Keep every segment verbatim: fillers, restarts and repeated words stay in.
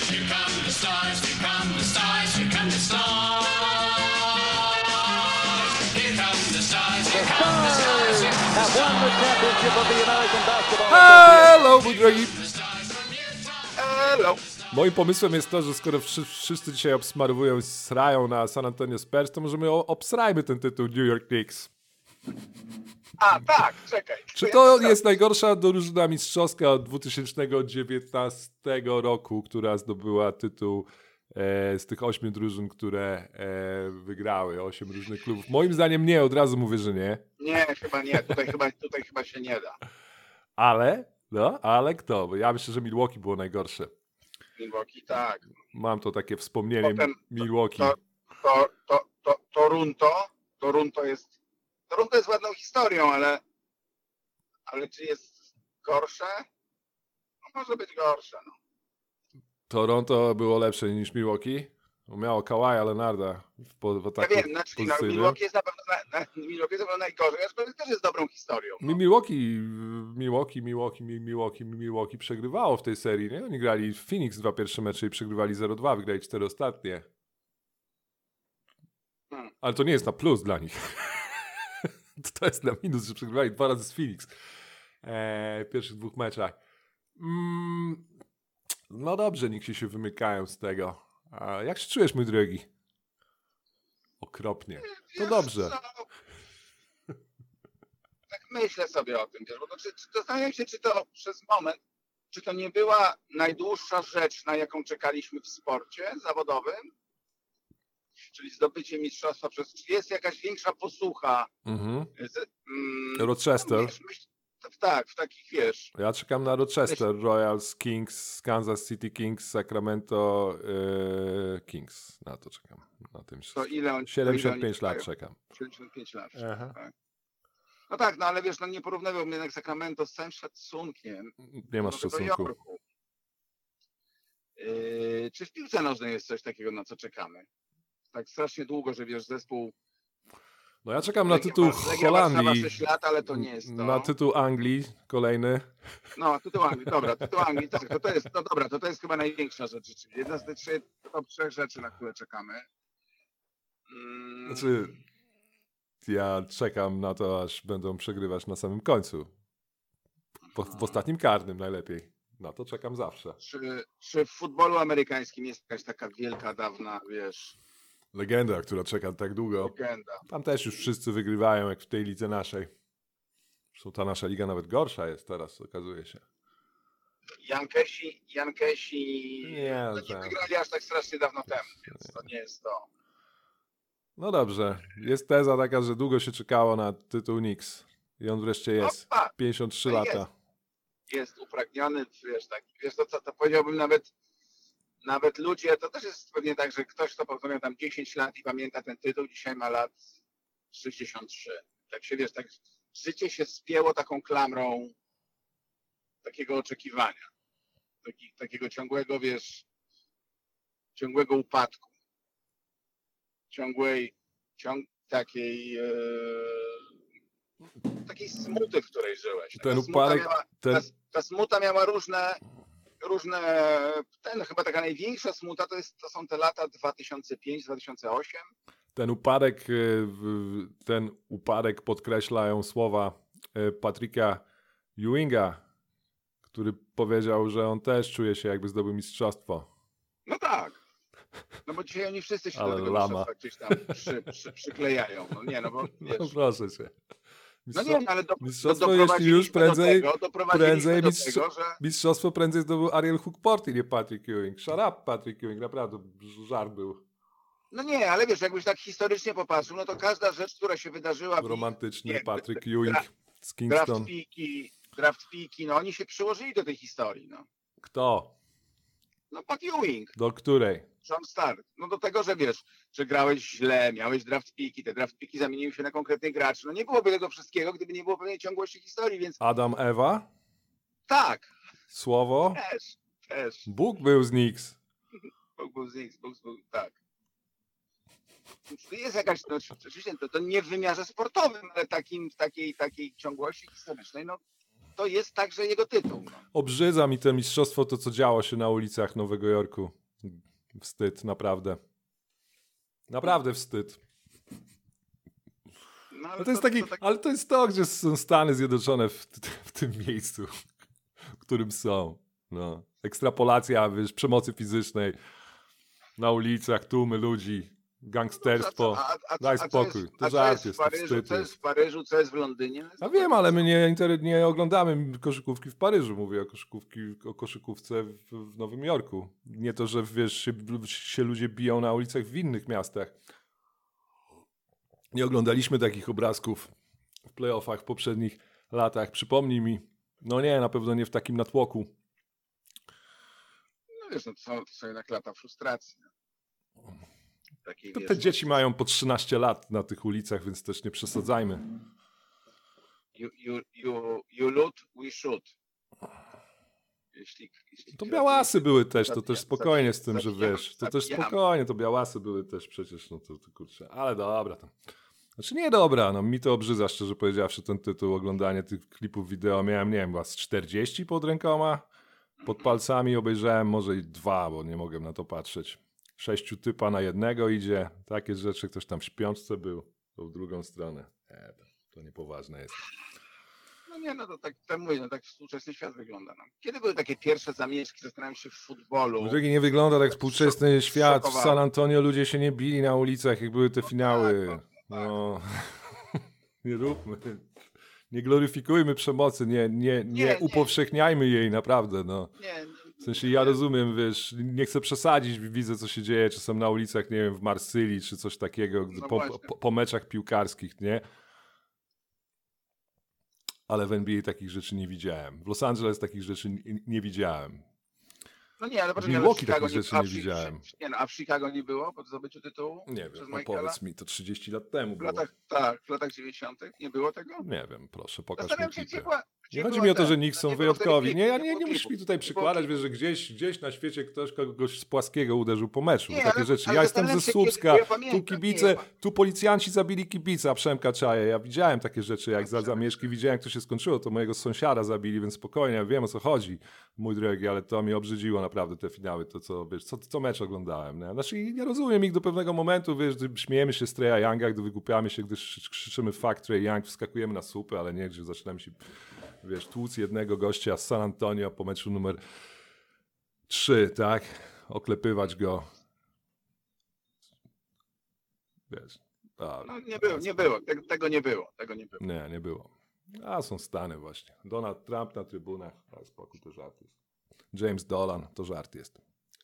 here come the stars, here come the stars, here come the stars. Here come the stars, here come the stars, here come the Have won the championship of the American Basketball Hello, mój drogi. Hello. Moim pomysłem jest to, że skoro wszy- wszyscy dzisiaj obsmarowują i srają na San Antonio Spurs, to możemy o- obsrajmy ten tytuł New York Knicks. A, tak, czekaj. Czy to jest najgorsza drużyna mistrzowska od dwa tysiące dziewiętnastego roku, która zdobyła tytuł e, z tych ośmiu drużyn, które e, wygrały, osiem różnych klubów? Moim zdaniem nie, od razu mówię, że nie. Nie, chyba nie, tutaj chyba, tutaj chyba się nie da. Ale, no, ale kto? Bo ja myślę, że Milwaukee było najgorsze. Milwaukee, tak. Mam to takie wspomnienie Potem Milwaukee. To, to, to, to, Toronto, Toronto jest, Toronto jest ładną historią, ale, ale czy jest gorsze? No, może być gorsze, no. Toronto było lepsze niż Milwaukee. Miało Kawaja Leonarda w, po, w Ja ataku wiem, znaczy, no, pozycyjnym. Milwaukee jest na pewno, na, na, Milwaukee jest na pewno najgorzej, aczkolwiek też jest dobrą historią. Mi- Milwaukee, Milwaukee, Milwaukee, Mi- Milwaukee, Milwaukee przegrywało w tej serii, nie? Oni grali w Phoenix dwa pierwsze mecze i przegrywali zero dwa, wygrali cztery ostatnie. Hmm. Ale to nie jest na plus dla nich. To jest na minus, że przegrywali dwa razy z Phoenix eee, w pierwszych dwóch meczach. Mm, no dobrze, nikt się wymykają z tego. A jak się czujesz, mój drogi? Okropnie. To Wiesz dobrze. co? Tak myślę sobie o tym, wiesz, bo to, czy, czy, zastanawiam się, czy to przez moment, czy to nie była najdłuższa rzecz, na jaką czekaliśmy w sporcie zawodowym, czyli zdobycie mistrzostwa przez, czy jest jakaś większa posłucha Mhm. z, mm, Rochester. wiesz, myśl, tak, w takich, wiesz, Ja czekam na Rochester, Royals, Kings, Kansas City Kings, Sacramento yy, Kings. Na to czekam. Na tym to ile on siedemdziesiąt ile oni pięć lat czekają? czekam. siedemdziesiąt pięć lat. Aha. Tak. No tak, no ale wiesz, no nie porównywałbym jednak Sacramento z całym szacunkiem Nie masz do Nowego szacunku. Jorku. Yy, czy w piłce nożnej jest coś takiego, na co czekamy? Tak strasznie długo, że wiesz, zespół No ja czekam na Legia tytuł Wa- Legia Warszawa Holandii. sześć lat, ale to nie jest to. Na tytuł Anglii kolejny. No, tytuł Anglii, dobra, tytuł Anglii, tak, to, to jest, no dobra, to to jest chyba największa rzecz, czyli jedna z tych trzech, top trzech rzeczy, na które czekamy. Mm, Znaczy, ja czekam na to, aż będą przegrywać na samym końcu. Po, w ostatnim karnym najlepiej. Na to czekam zawsze. czy, czy w futbolu amerykańskim jest jakaś taka wielka, dawna, wiesz, Legenda, która czeka tak długo. legenda? Tam też już wszyscy wygrywają, jak w tej lidze naszej. Zresztą ta nasza liga nawet gorsza jest teraz, okazuje się. Jankesi, Jankesi Nie, no, nie tak. wygrali aż tak strasznie dawno temu, więc to nie jest to. No dobrze. Jest teza taka, że długo się czekało na tytuł Knicks. I on wreszcie jest. Opa! pięćdziesiąt trzy No lata. jest. Jest upragniony, wiesz, tak, wiesz to, co to powiedziałbym nawet, nawet ludzie, to też jest pewnie tak, że ktoś, kto miał tam dziesięć lat i pamięta ten tytuł, dzisiaj ma lat sześćdziesiąt trzy. Tak się, wiesz, tak życie się spięło taką klamrą takiego oczekiwania, Taki, takiego ciągłego, wiesz, ciągłego upadku, ciągłej, ciąg, takiej, e, takiej smuty, w której żyłeś. Ten Ta smuta upadek, miała, ten, ta, ta smuta miała różne, różne, ten chyba taka największa smuta to, jest, to są te lata dwa tysiące piąty dwa tysiące ósmy. ten upadek, y, w- ten upadek podkreślają słowa y, Patricka Ewinga, który powiedział, że on też czuje się, jakby zdobył mistrzostwo. No tak. No bo dzisiaj oni wszyscy się Ale do tego lama. mistrzostwa gdzieś tam przy, przy, przyklejają. No nie, no bo No wiesz. proszę cię. No nie, no ale do, Mistrzostwo, do, jeśli doprowadziliśmy już prędzej, do tego, doprowadziliśmy prędzej do mistrz- tego, że mistrzostwo prędzej zdobył Ariel Hookporty, nie Patrick Ewing. Shut up, Patrick Ewing, naprawdę żart był. no nie, ale wiesz, jakbyś tak historycznie popatrzył, no to każda rzecz, która się wydarzyła w Romantyczny nie, Patrick dra- Ewing z draft Kingston. piki, draft piki, no oni się przyłożyli do tej historii, no. Kto? No Pat Ewing, Do której? John Stark. No do tego, że wiesz, że grałeś źle, miałeś draft piki, te draft piki zamieniły się na konkretnych graczy. No nie byłoby tego wszystkiego, gdyby nie było pewnej ciągłości historii, więc Adam Ewa? tak, Słowo? też, też. Bóg był z Knicks. Bóg był z Knicks, Bóg był, tak. Więc to jest jakaś, no oczywiście to, to nie w wymiarze sportowym, ale takim, w takiej, takiej ciągłości historycznej, no to jest także jego tytuł. No. Obrzydza mi to mistrzostwo, to co działo się na ulicach Nowego Jorku. Wstyd, naprawdę. Naprawdę wstyd. No, ale Ale to jest taki, to tak... ale to jest to, gdzie są Stany Zjednoczone w, w tym miejscu, w którym są. No. Ekstrapolacja, wiesz, przemocy fizycznej na ulicach, tłumy ludzi, gangsterstwo. A, a, a, Daj a co spokój, jest, to a co żart jest jest, w to Paryżu, wstyd co jest jest. w Paryżu, co jest w Londynie? A wiem, ale my nie, inter- nie oglądamy koszykówki w Paryżu, mówię o, koszykówki, o koszykówce w, w Nowym Jorku. Nie to, że wiesz, się, się ludzie biją na ulicach w innych miastach. Nie oglądaliśmy takich obrazków w playoffach w poprzednich latach. Przypomnij mi, no nie, na pewno nie w takim natłoku. No wiesz, no to, są, to są jednak lata frustracji. Takiej, To wiesz, te no, dzieci mają po trzynaście lat na tych ulicach, więc też nie przesadzajmy. You, you, you, you loot, we shoot. Jeśli, jeśli To białasy były też, to zabija- też spokojnie z tym, że zabijamy, wiesz, to też zabijamy. spokojnie, to białasy były też przecież, no to, to kurczę, ale dobra to. Znaczy nie dobra, no mi to obrzydza, szczerze powiedziawszy, ten tytuł, oglądanie tych klipów wideo. Miałem, nie wiem, was czterdzieści pod rękoma, pod palcami obejrzałem może i dwa, bo nie mogłem na to patrzeć. Sześciu typa na jednego idzie, takie rzeczy, ktoś tam w śpiączce był, to w drugą stronę. E, to, to niepoważne jest. No nie, no to tak, tak mówię, no tak współczesny świat wygląda. No. Kiedy były takie pierwsze zamieszki, zastanawiam się, w futbolu? Jeżeli nie wygląda tak współczesny świat, w szokowało. San Antonio ludzie się nie bili na ulicach, jak były te finały. tak, no, No, nie róbmy. Nie gloryfikujmy przemocy, nie, nie, nie, nie. upowszechniajmy jej, naprawdę. No. Nie, W sensie ja rozumiem, wiesz, nie chcę przesadzić, widzę co się dzieje, czasem na ulicach, nie wiem, w Marsylii, czy coś takiego, No po, właśnie. po, po meczach piłkarskich, nie? Ale w N B A takich rzeczy nie widziałem. W Los Angeles takich rzeczy nie, nie widziałem. no nie, ale W poczekaj, ale Milwaukee Chicago takich rzeczy a nie w Chi- widziałem. Nie, no, a w Chicago nie było po zdobyciu tytułu? Nie przez wiem, no Michaela? powiedz mi, to trzydzieści lat temu W było. latach, tak, w latach dziewięćdziesiątych nie było tego? Nie wiem, proszę, pokaż mi Zastanawiam się, gdzie klipy. była... Nie gdzie chodzi była mi o to, ten- że Knicks są nie było wtedy wyjątkowi. klipów, Nie, ja nie nie, było nie musisz klipów, mi tutaj nie było przykładać, klipów. wiesz, że gdzieś, gdzieś na świecie ktoś kogoś z płaskiego uderzył po meczu. Nie, takie ale- rzeczy. ale Ja jestem ze zastanawiam się, Słupska, kiedy- ja pamiętam, tu nie, kibice, ja- tu policjanci zabili kibica Przemka Czaja. Ja widziałem takie rzeczy, jak za zamieszki, widziałem, jak to się skończyło. To mojego sąsiada zabili, więc spokojnie, ja wiem o co chodzi, mój drogi, ale to mnie obrzydziło naprawdę te finały, to co, wiesz, co, co mecz oglądałem. Nie? Znaczy, ja rozumiem ich do pewnego momentu, wiesz, gdy śmiejemy się z Treya Younga, gdy wygłupiamy się, gdy krzy- krzyczymy fuck Trey Young, wskakujemy na słupy, ale nie, gdzie zaczynamy się, wiesz, tłuc jednego gościa z San Antonio po meczu numer trzy, tak? Oklepywać go. Wiesz. A, No nie było, nie było, tego, tego nie było, tego nie było. nie, nie było. A są Stany właśnie. Donald Trump na trybunach. A spokój, to żart jest. James Dolan, to żart jest.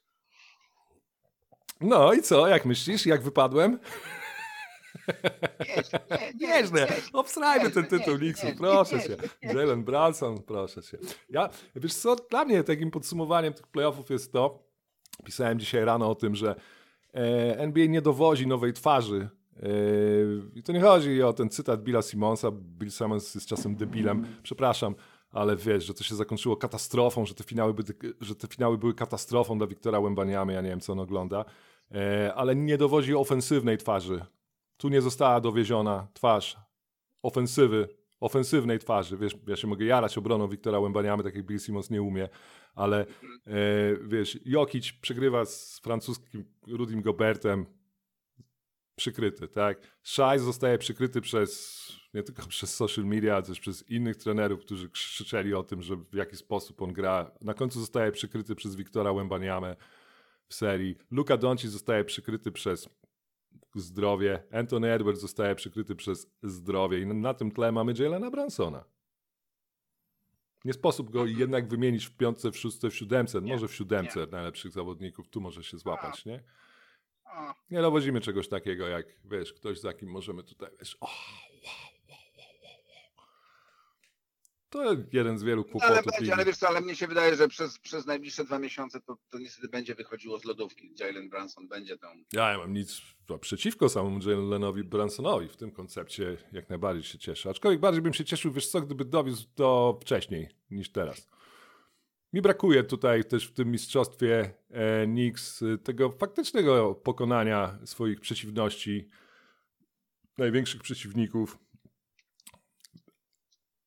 No i co, jak myślisz? Jak wypadłem? Nieźle, nie, nie, Nieźle. Obsrajmy ten Nieźle, tytuł nieźle, Knicksów, nieźle, proszę nieźle, cię. nieźle. Jalen Brunson, proszę cię. Ja, wiesz co, dla mnie takim podsumowaniem tych playoffów jest to, pisałem dzisiaj rano o tym, że e, N B A nie dowozi nowej twarzy. E, I to nie chodzi o ten cytat Billa Simmonsa. Bill Simmons jest czasem debilem. Przepraszam, ale wiesz, że to się zakończyło katastrofą, że te finały, by, że te finały były katastrofą dla Wiktora Wembanyamy. Ja nie wiem, co on ogląda. E, ale nie dowozi ofensywnej twarzy. Tu nie została dowieziona twarz ofensywy, ofensywnej twarzy. Wiesz, ja się mogę jarać obroną Wiktora Wembanyamy, tak jak Bill Simmons nie umie, ale e, wiesz, Jokic przegrywa z francuskim Rudim Gobertem przykryty, tak? Shai zostaje przykryty przez, nie tylko przez social media, ale też przez innych trenerów, którzy krzyczeli o tym, że w jaki sposób on gra. Na końcu zostaje przykryty przez Wiktora Wembanyamę w serii. Luka Doncic zostaje przykryty przez zdrowie. Anthony Edwards zostaje przykryty przez zdrowie. I na tym tle mamy Jalena Brunsona. Nie sposób go jednak wymienić w piątce, w szóstce, w siódemce. Nie, Może w siódemce nie. najlepszych zawodników. Tu może się złapać, nie? O, Nie dowozimy czegoś takiego, jak wiesz, ktoś za kim możemy tutaj, wiesz, o, wow, wow, wow, wow. To jeden z wielu ale kłopotów. będzie, ligi. ale wiesz co, ale mnie się wydaje, że przez, przez najbliższe dwa miesiące to, to niestety będzie wychodziło z lodówki. Jalen Brunson będzie tam. Ja nie mam nic przeciwko samemu Jalenowi Brunsonowi w tym koncepcie, jak najbardziej się cieszę. Aczkolwiek bardziej bym się cieszył, wiesz co, gdyby dowiózł to wcześniej niż teraz. Mi brakuje tutaj też w tym mistrzostwie e, Knicks e, tego faktycznego pokonania swoich przeciwności, największych przeciwników.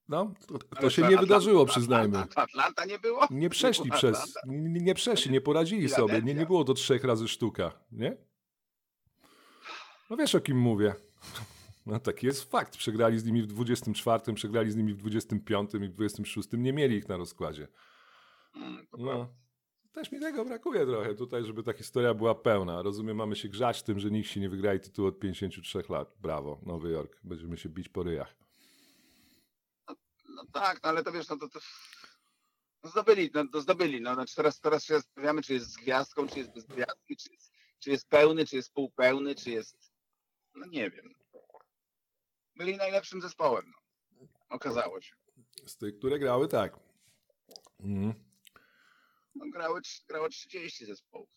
No, to, to Ale się co, nie Atla- wydarzyło, Atlanta- przyznajmy. Atlanta nie było? Nie przeszli była przez, Atlanta. nie, nie przeszli, nie poradzili sobie, nie, nie było to trzech razy sztuka, nie? No wiesz, o kim mówię. No taki jest fakt, przegrali z nimi w dwudziestym czwartym, przegrali z nimi w dwudziestym piątym i w dwudziestym szóstym, nie mieli ich na rozkładzie. Mm, to No. Też mi tego brakuje trochę tutaj, żeby ta historia była pełna. Rozumiem, mamy się grzać tym, że nikt się nie wygrali tytułu od pięćdziesięciu trzech lat. Brawo, Nowy Jork. Będziemy się bić po ryjach. No tak, no ale to wiesz, no to, to no zdobyli, no to zdobyli, no znaczy teraz, teraz się zastanawiamy, czy jest z gwiazdką, czy jest bez gwiazdki, czy jest, czy jest pełny, czy jest półpełny, czy jest, no nie wiem. Byli najlepszym zespołem, no. Okazało się. Z tych, które grały, tak. Mhm. No, grały, grało trzydzieści zespołów.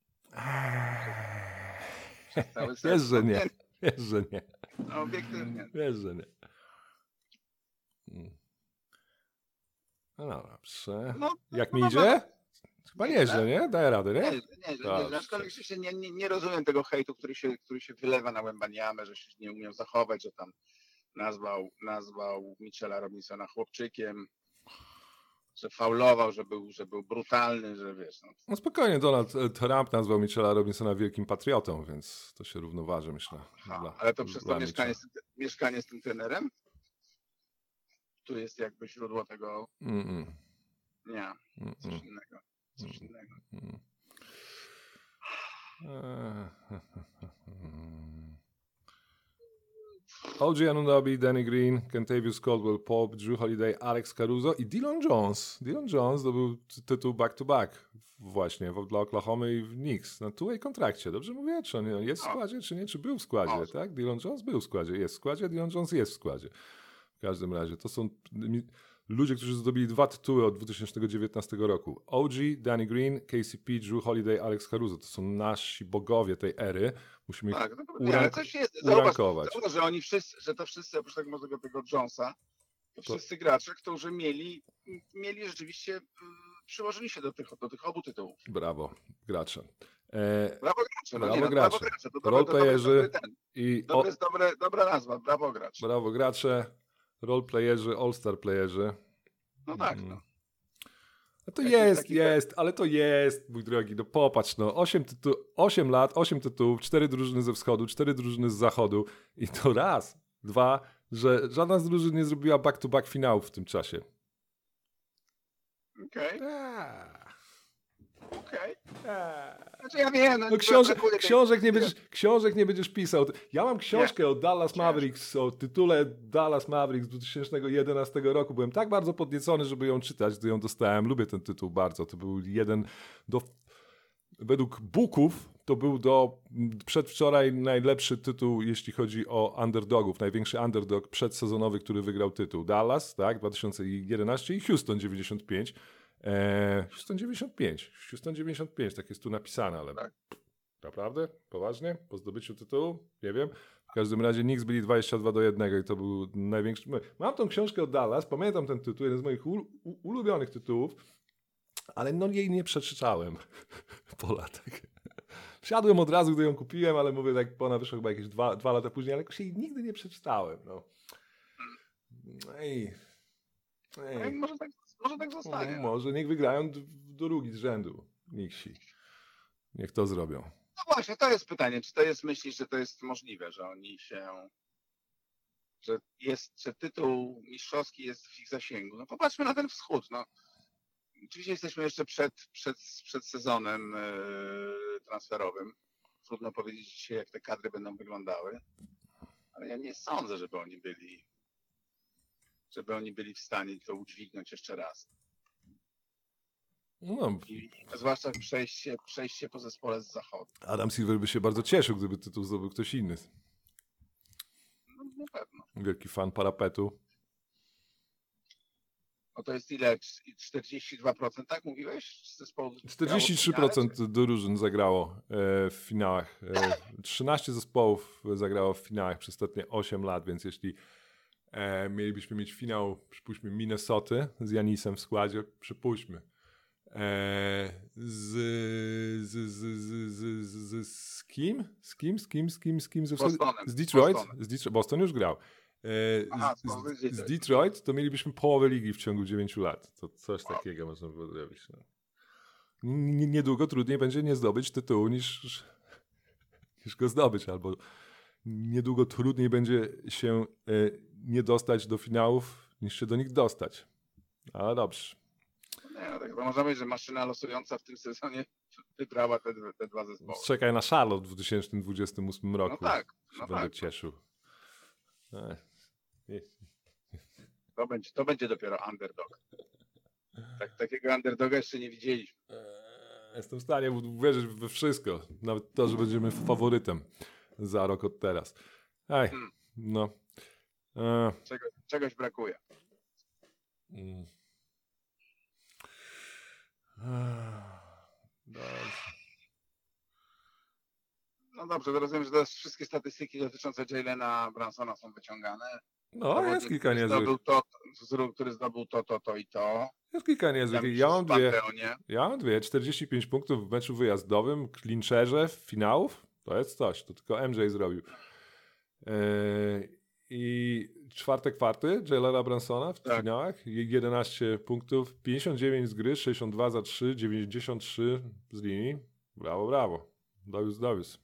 Cały Wiesz, sezon. że nie. Wiesz, że nie. No, obiektywnie. Wiesz, że nie. Mm. No dobrze. No, Jak no, mi no, idzie? Chyba Nieźle. nieźle, nie? Daję radę, Nie, nie? nie, nie, Dobrze. nie, aczkolwiek się nie, nie, nie rozumiem tego hejtu, który się, który się wylewa na Wembaniamę, że się nie umiał zachować, że tam nazwał, nazwał Mitchella Robinsona chłopczykiem, że faulował, że był, że był brutalny, że wiesz. No, No spokojnie, Donald Trump nazwał Mitchella Robinsona wielkim patriotą, więc to się równoważy, myślę. aha, dla- ale to przez dla to mieszkanie Mitchella. z, tym- mieszkanie z tym trenerem? Tu jest jakby źródło tego, Mm-mm. nie, coś Mm-mm. innego, coś innego. Mm. Eee. O G Anunoby, Danny Green, Kentavious Caldwell-Pope, Drew Holiday, Alex Caruso i Dillon Jones. Dillon Jones zdobył ty- tytuł back-to-back właśnie w- dla Oklahomy i w Knicks na two-way kontrakcie. Dobrze mówię? Czy on jest w No. składzie, czy nie? Czy był w składzie, No. tak? Dillon Jones był w składzie, jest w składzie, Dillon Jones jest w składzie. W każdym razie to są mi- ludzie, którzy zdobyli dwa tytuły od dwa tysiące dziewiętnastego roku. O G, Danny Green, K C P, Drew Holiday, Alex Caruso. To są nasi bogowie tej ery. Musimy ich Tak, no, urank- nie, ale coś jest, zauważ, urankować. zauważ, że oni wszyscy, że to wszyscy, oprócz tego może tego Jonesa, to wszyscy gracze, którzy mieli, mieli rzeczywiście, y, przyłożyli się do tych, do tych obu tytułów. Brawo, gracze. E, Brawo gracze, no Brawo nie, no, gracze. brawo gracze. To, to, to, to, Roleplayerzy dobry ten, i o, dobre, dobre, dobra nazwa, brawo gracze. brawo gracze, roleplayerzy, all-star playerzy. No tak, Mm. no. No to Jakiś jest, taki jest, ale to jest, mój drogi, no popatrz, no, osiem, tytu- osiem lat, osiem tytułów, cztery drużyny ze wschodu, cztery drużyny z zachodu i to raz, dwa, że żadna z drużyn nie zrobiła back-to-back finałów w tym czasie. Okej, Eee, okej. eee. Znaczy ja wiem, no, No książek, brakuje tej- książek, nie będziesz, książek nie będziesz pisał. Ja mam książkę o Dallas Ciężko. Mavericks, o tytule Dallas Mavericks z dwa tysiące jedenastego roku. Byłem tak bardzo podniecony, żeby ją czytać, gdy ją dostałem. Lubię ten tytuł bardzo. To był jeden do... Według Booków to był do przedwczoraj najlepszy tytuł, jeśli chodzi o underdogów. Największy underdog przedsezonowy, który wygrał tytuł. Dallas, tak, dwa tysiące jedenaście i Houston dziewięćdziesiąt pięć. Eee, Houston dziewięćdziesiąt pięć. Houston dziewięćdziesiąt pięć, tak jest tu napisane, ale Tak. naprawdę? Poważnie? Po zdobyciu tytułu? Nie wiem. W każdym razie Knicks byli dwadzieścia dwa do jednego i to był największy... Mam tą książkę od Dallas, pamiętam ten tytuł, jeden z moich ul- u- ulubionych tytułów, ale no jej nie przeczytałem po latach. Wsiadłem od razu, gdy ją kupiłem, ale mówię, tak ona wyszła chyba jakieś dwa, dwa lata później, ale jakoś jej nigdy nie przeczytałem. No. Ej. Ej. No, może, tak, może tak zostanie. No, może niech wygrają d- drugi z rzędu. Niksi. Niech to zrobią. No właśnie, to jest pytanie, czy to jest, myślisz, że to jest możliwe, że oni się, że jest, że tytuł mistrzowski jest w ich zasięgu. No popatrzmy na ten wschód, no. Oczywiście jesteśmy jeszcze przed, przed, przed sezonem yy, transferowym. Trudno powiedzieć dzisiaj, jak te kadry będą wyglądały, ale ja nie sądzę, żeby oni byli, żeby oni byli w stanie to udźwignąć jeszcze raz. No, I zwłaszcza przejście, przejście po zespole z zachodu. Adam Silver by się bardzo cieszył, gdyby tytuł zdobył ktoś inny. No, na pewno. Wielki fan parapetu. No to jest ile? czterdzieści dwa procent, tak mówiłeś? Z zespołu czterdzieści trzy procent drużyn zagrało e, w finałach. E, trzynaście zespołów zagrało w finałach przez ostatnie osiem lat, więc jeśli e, mielibyśmy mieć finał, przypuśćmy, Minnesoty z Janisem w składzie, przypuśćmy, e, z, z, z, z, z, z, z kim? Z kim? Z kim? Z kim? Z kim? Ze wschodu? Bostonem. Z Detroit? Bostonem. Z Detroit? Boston już grał. e, Aha, z, to z, jest z Detroit, to mielibyśmy połowę ligi w ciągu dziewięciu lat. To coś takiego można było zrobić. No. N- Niedługo trudniej będzie nie zdobyć tytułu niż, niż go zdobyć, albo niedługo trudniej będzie się e, nie dostać do finałów, niż się do nich dostać. Ale dobrze. Nie, no tak to można powiedzieć, że maszyna losująca w tym sezonie wybrała te, te dwa zespoły. Czekaj na Charlotte w dwa tysiące dwudziestym ósmym roku. No tak, Się no będę tak. cieszył. E, nie. To będzie, to będzie dopiero underdog. Tak, takiego underdoga jeszcze nie widzieliśmy. Eee, Jestem w stanie uwierzyć we wszystko. Nawet to, że będziemy faworytem za rok od teraz. Ej, Hmm. no. Eee, Czego, czegoś brakuje. mm. Eee, dobrze. No dobrze, to rozumiem, że teraz wszystkie statystyki dotyczące Jalena Bransona są wyciągane. No, jest Zawodnik, kilka który niezłych. zdobył to, zrób- który zdobył to, to, to i to. Jest kilka niezłych. Tam Ja mam w dwie. Panteonie. Ja mam dwie. czterdzieści pięć punktów w meczu wyjazdowym, klinczerze finałów. To jest coś. To tylko M J zrobił. Eee, I czwarte kwarty Jalena Bransona w Tak. finałach. jedenaście punktów, pięćdziesiąt dziewięć z gry, sześćdziesiąt dwa za trzy, dziewięćdziesiąt trzy z linii. Brawo, brawo. Dowiózł, dowiózł.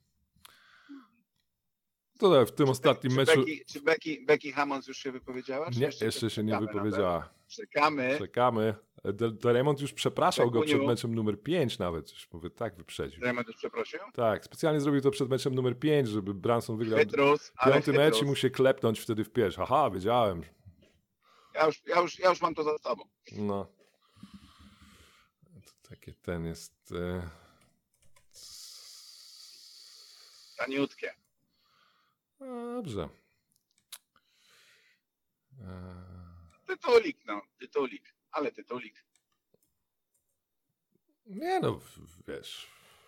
To w tym ostatnim Czy meczu... Becky, czy Becky, Becky Hammond już się wypowiedziała? Czy Nie, jeszcze się nie czekamy na to? wypowiedziała. Czekamy. Czekamy. De- de Raymond już przepraszał go Bekuniu. przed meczem numer pięć nawet. Już mówię, tak wyprzedził. Raymond już przeprosił? Tak, specjalnie zrobił to przed meczem numer pięć, żeby Branson wygrał Chytrus, ale piąty mecz i chytrus. mu się klepnąć wtedy w pierś. Aha, wiedziałem. Ja już, ja, już, ja już mam to za sobą. No. To takie ten jest... E... Taniutkie. Dobrze. E... Tytulik, no. Tytulik. Ale tytulik. Nie no, w- wiesz...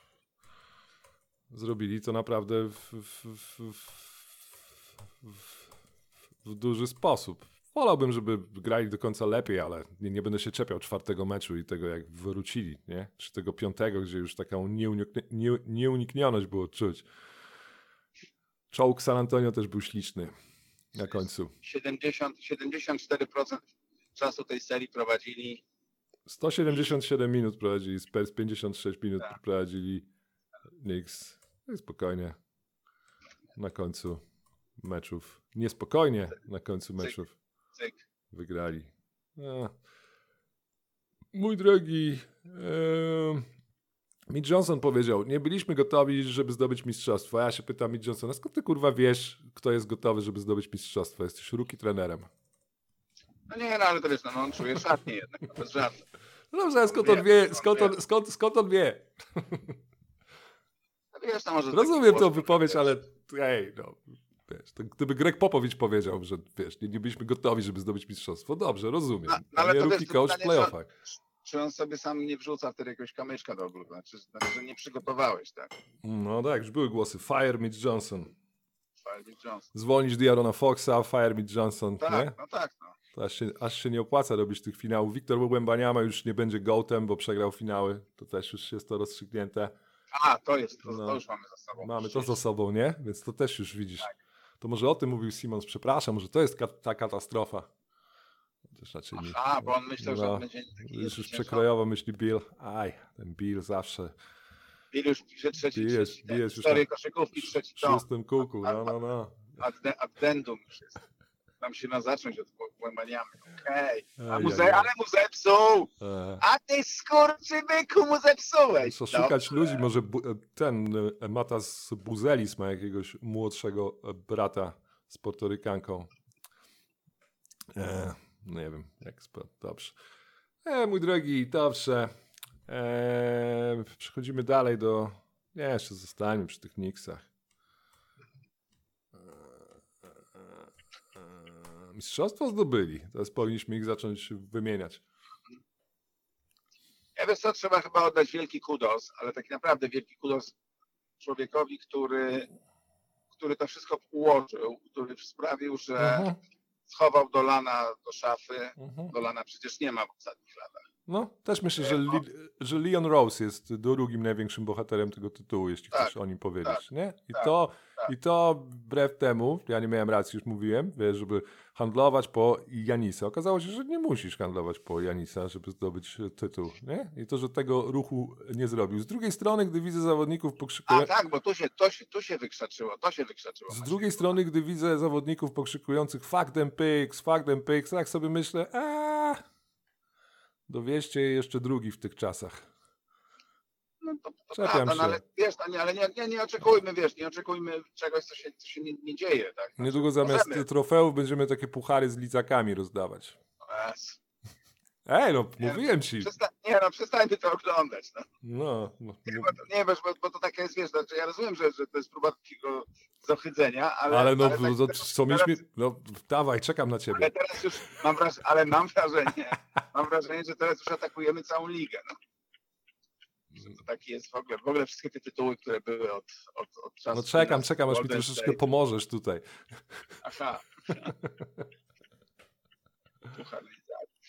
Zrobili to naprawdę w, w, w, w, w, w duży sposób. Wolałbym, żeby grali do końca lepiej, ale nie, nie będę się czepiał czwartego meczu i tego, jak wrócili, nie? Czy tego piątego, gdzie już taką nieuniknie, nie, nieuniknioność było czuć. Czołg San Antonio też był śliczny na końcu. siedemdziesiąt, siedemdziesiąt cztery procent czasu tej serii prowadzili. sto siedemdziesiąt siedem minut prowadzili Spurs, pięćdziesiąt sześć minut Tak. prowadzili Knicks. No i spokojnie na końcu meczów. Niespokojnie na końcu meczów Cyk. wygrali. A. Mój drogi, e, Mitch Johnson powiedział, nie byliśmy gotowi, żeby zdobyć mistrzostwo. A ja się pytam Mitch Johnsona, skąd ty kurwa wiesz, kto jest gotowy, żeby zdobyć mistrzostwo? Jesteś rookie trenerem. No nie, no ale to wiesz, no, no on czuje szatnie jednak, no, bez żartu. No dobrze, a skąd on wie, skąd on, skąd, skąd on wie? No, wiesz, no, może Rozumiem taki tą głos, wypowiedź, wiesz, ale ej, no, wiesz, to gdyby Greg Popovich powiedział, że wiesz, nie, nie byliśmy gotowi, żeby zdobyć mistrzostwo, dobrze, rozumiem. No, no, ale nie to rookie też coach w pytanie, playoffach. Czy on sobie sam nie wrzuca wtedy jakiegoś kamyczka do ogródka? Znaczy, znaczy, że nie przygotowałeś, tak? No tak, już były głosy. Fire Mitch Johnson. Fire Johnson. Zwolnić Diarona Foxa, Fire Mitch Johnson, Tak, nie? no tak, no. To aż się, aż się nie opłaca robić tych finałów. Wiktor Wembanyama już nie będzie gołtem, bo przegrał finały. To też już jest to rozstrzygnięte. A, to jest, to, No. to już mamy za sobą. Mamy to za sobą, nie? Więc to też już widzisz. Tak. To może o tym mówił Simons. Przepraszam, może to jest ka- ta katastrofa. Chociaż raczej nie. A, bo on myślał, że No, on będzie taki Już, już ciężko. przekrojowo myśli Bill. Aj, ten Bill zawsze Bill już pisze trzeci, Bill jest- trzeci, Bill jest już cztery na- koszykówki, w trzeci tom. szóstym kółku. No, no, no. Adde- Addendum już jest. Tam się ma zacząć od Wembaniamy. Okej. A Aj, mu aj, ze- aj. Ale mu zepsuł! E, A ty skurczybyku mu zepsułeś! Co szukać ludzi, może bu- e, ten e, Matas Buzelis ma jakiegoś młodszego e, brata z Portorykanką. E, nie wiem, jak spo... dobrze. E, mój drogi, dobrze. E, przechodzimy dalej do... Nie, jeszcze zostańmy przy tych Knicksach. E, e, e, mistrzostwo zdobyli. Teraz powinniśmy ich zacząć wymieniać. Ja wiesz co, trzeba chyba oddać wielki kudos, ale tak naprawdę wielki kudos człowiekowi, który, który to wszystko ułożył, który sprawił, że Mhm, schował Dolana do szafy. mhm. Dolana przecież nie ma w ostatnich latach. No, też myślę, że, Li, że Leon Rose jest drugim największym bohaterem tego tytułu, jeśli Tak, chcesz o nim powiedzieć, tak, nie? I, tak, to, tak. I to wbrew temu, ja nie miałem racji, już mówiłem, wiesz, żeby handlować po Janisa. Okazało się, że nie musisz handlować po Janisa, żeby zdobyć tytuł, nie? I to, że tego ruchu nie zrobił. Z drugiej strony, gdy widzę zawodników A pokrzykujących... tak, bo tu się, to się, tu się wykrzaczyło, to się wykrzaczyło. Z Maciek. drugiej strony, gdy widzę zawodników pokrzykujących fuck them pigs, fuck them pigs, tak sobie myślę, a dowieźcie jeszcze drugi w tych czasach. No to, to Czepiam prawda, się. no ale wiesz, no nie, ale nie, nie, nie oczekujmy, wiesz, nie oczekujmy czegoś, co się, co się nie, nie dzieje, tak? Znaczy, Niedługo zamiast możemy. trofeów będziemy takie puchary z lizakami rozdawać. Yes. Ej, no, Nie, mówiłem ci. Przesta- nie no, przestańmy to oglądać, no. No, no, Nie, bo, to- nie wiesz, bo, bo to takie jest, wiesz, znaczy ja rozumiem, że, że to jest próba takiego zohydzenia, ale... ale no, tak, no teraz, co mieliśmy... No, dawaj, czekam na ciebie. ale teraz już mam wrażenie, ale mam wrażenie, mam wrażenie, że teraz już atakujemy całą ligę, no. Że to taki jest w ogóle, w ogóle wszystkie te tytuły, które były od, od, od czasu... No czekam, czekam, aż mi Golden troszeczkę State. pomożesz tutaj. Aha. Puchar Lidza.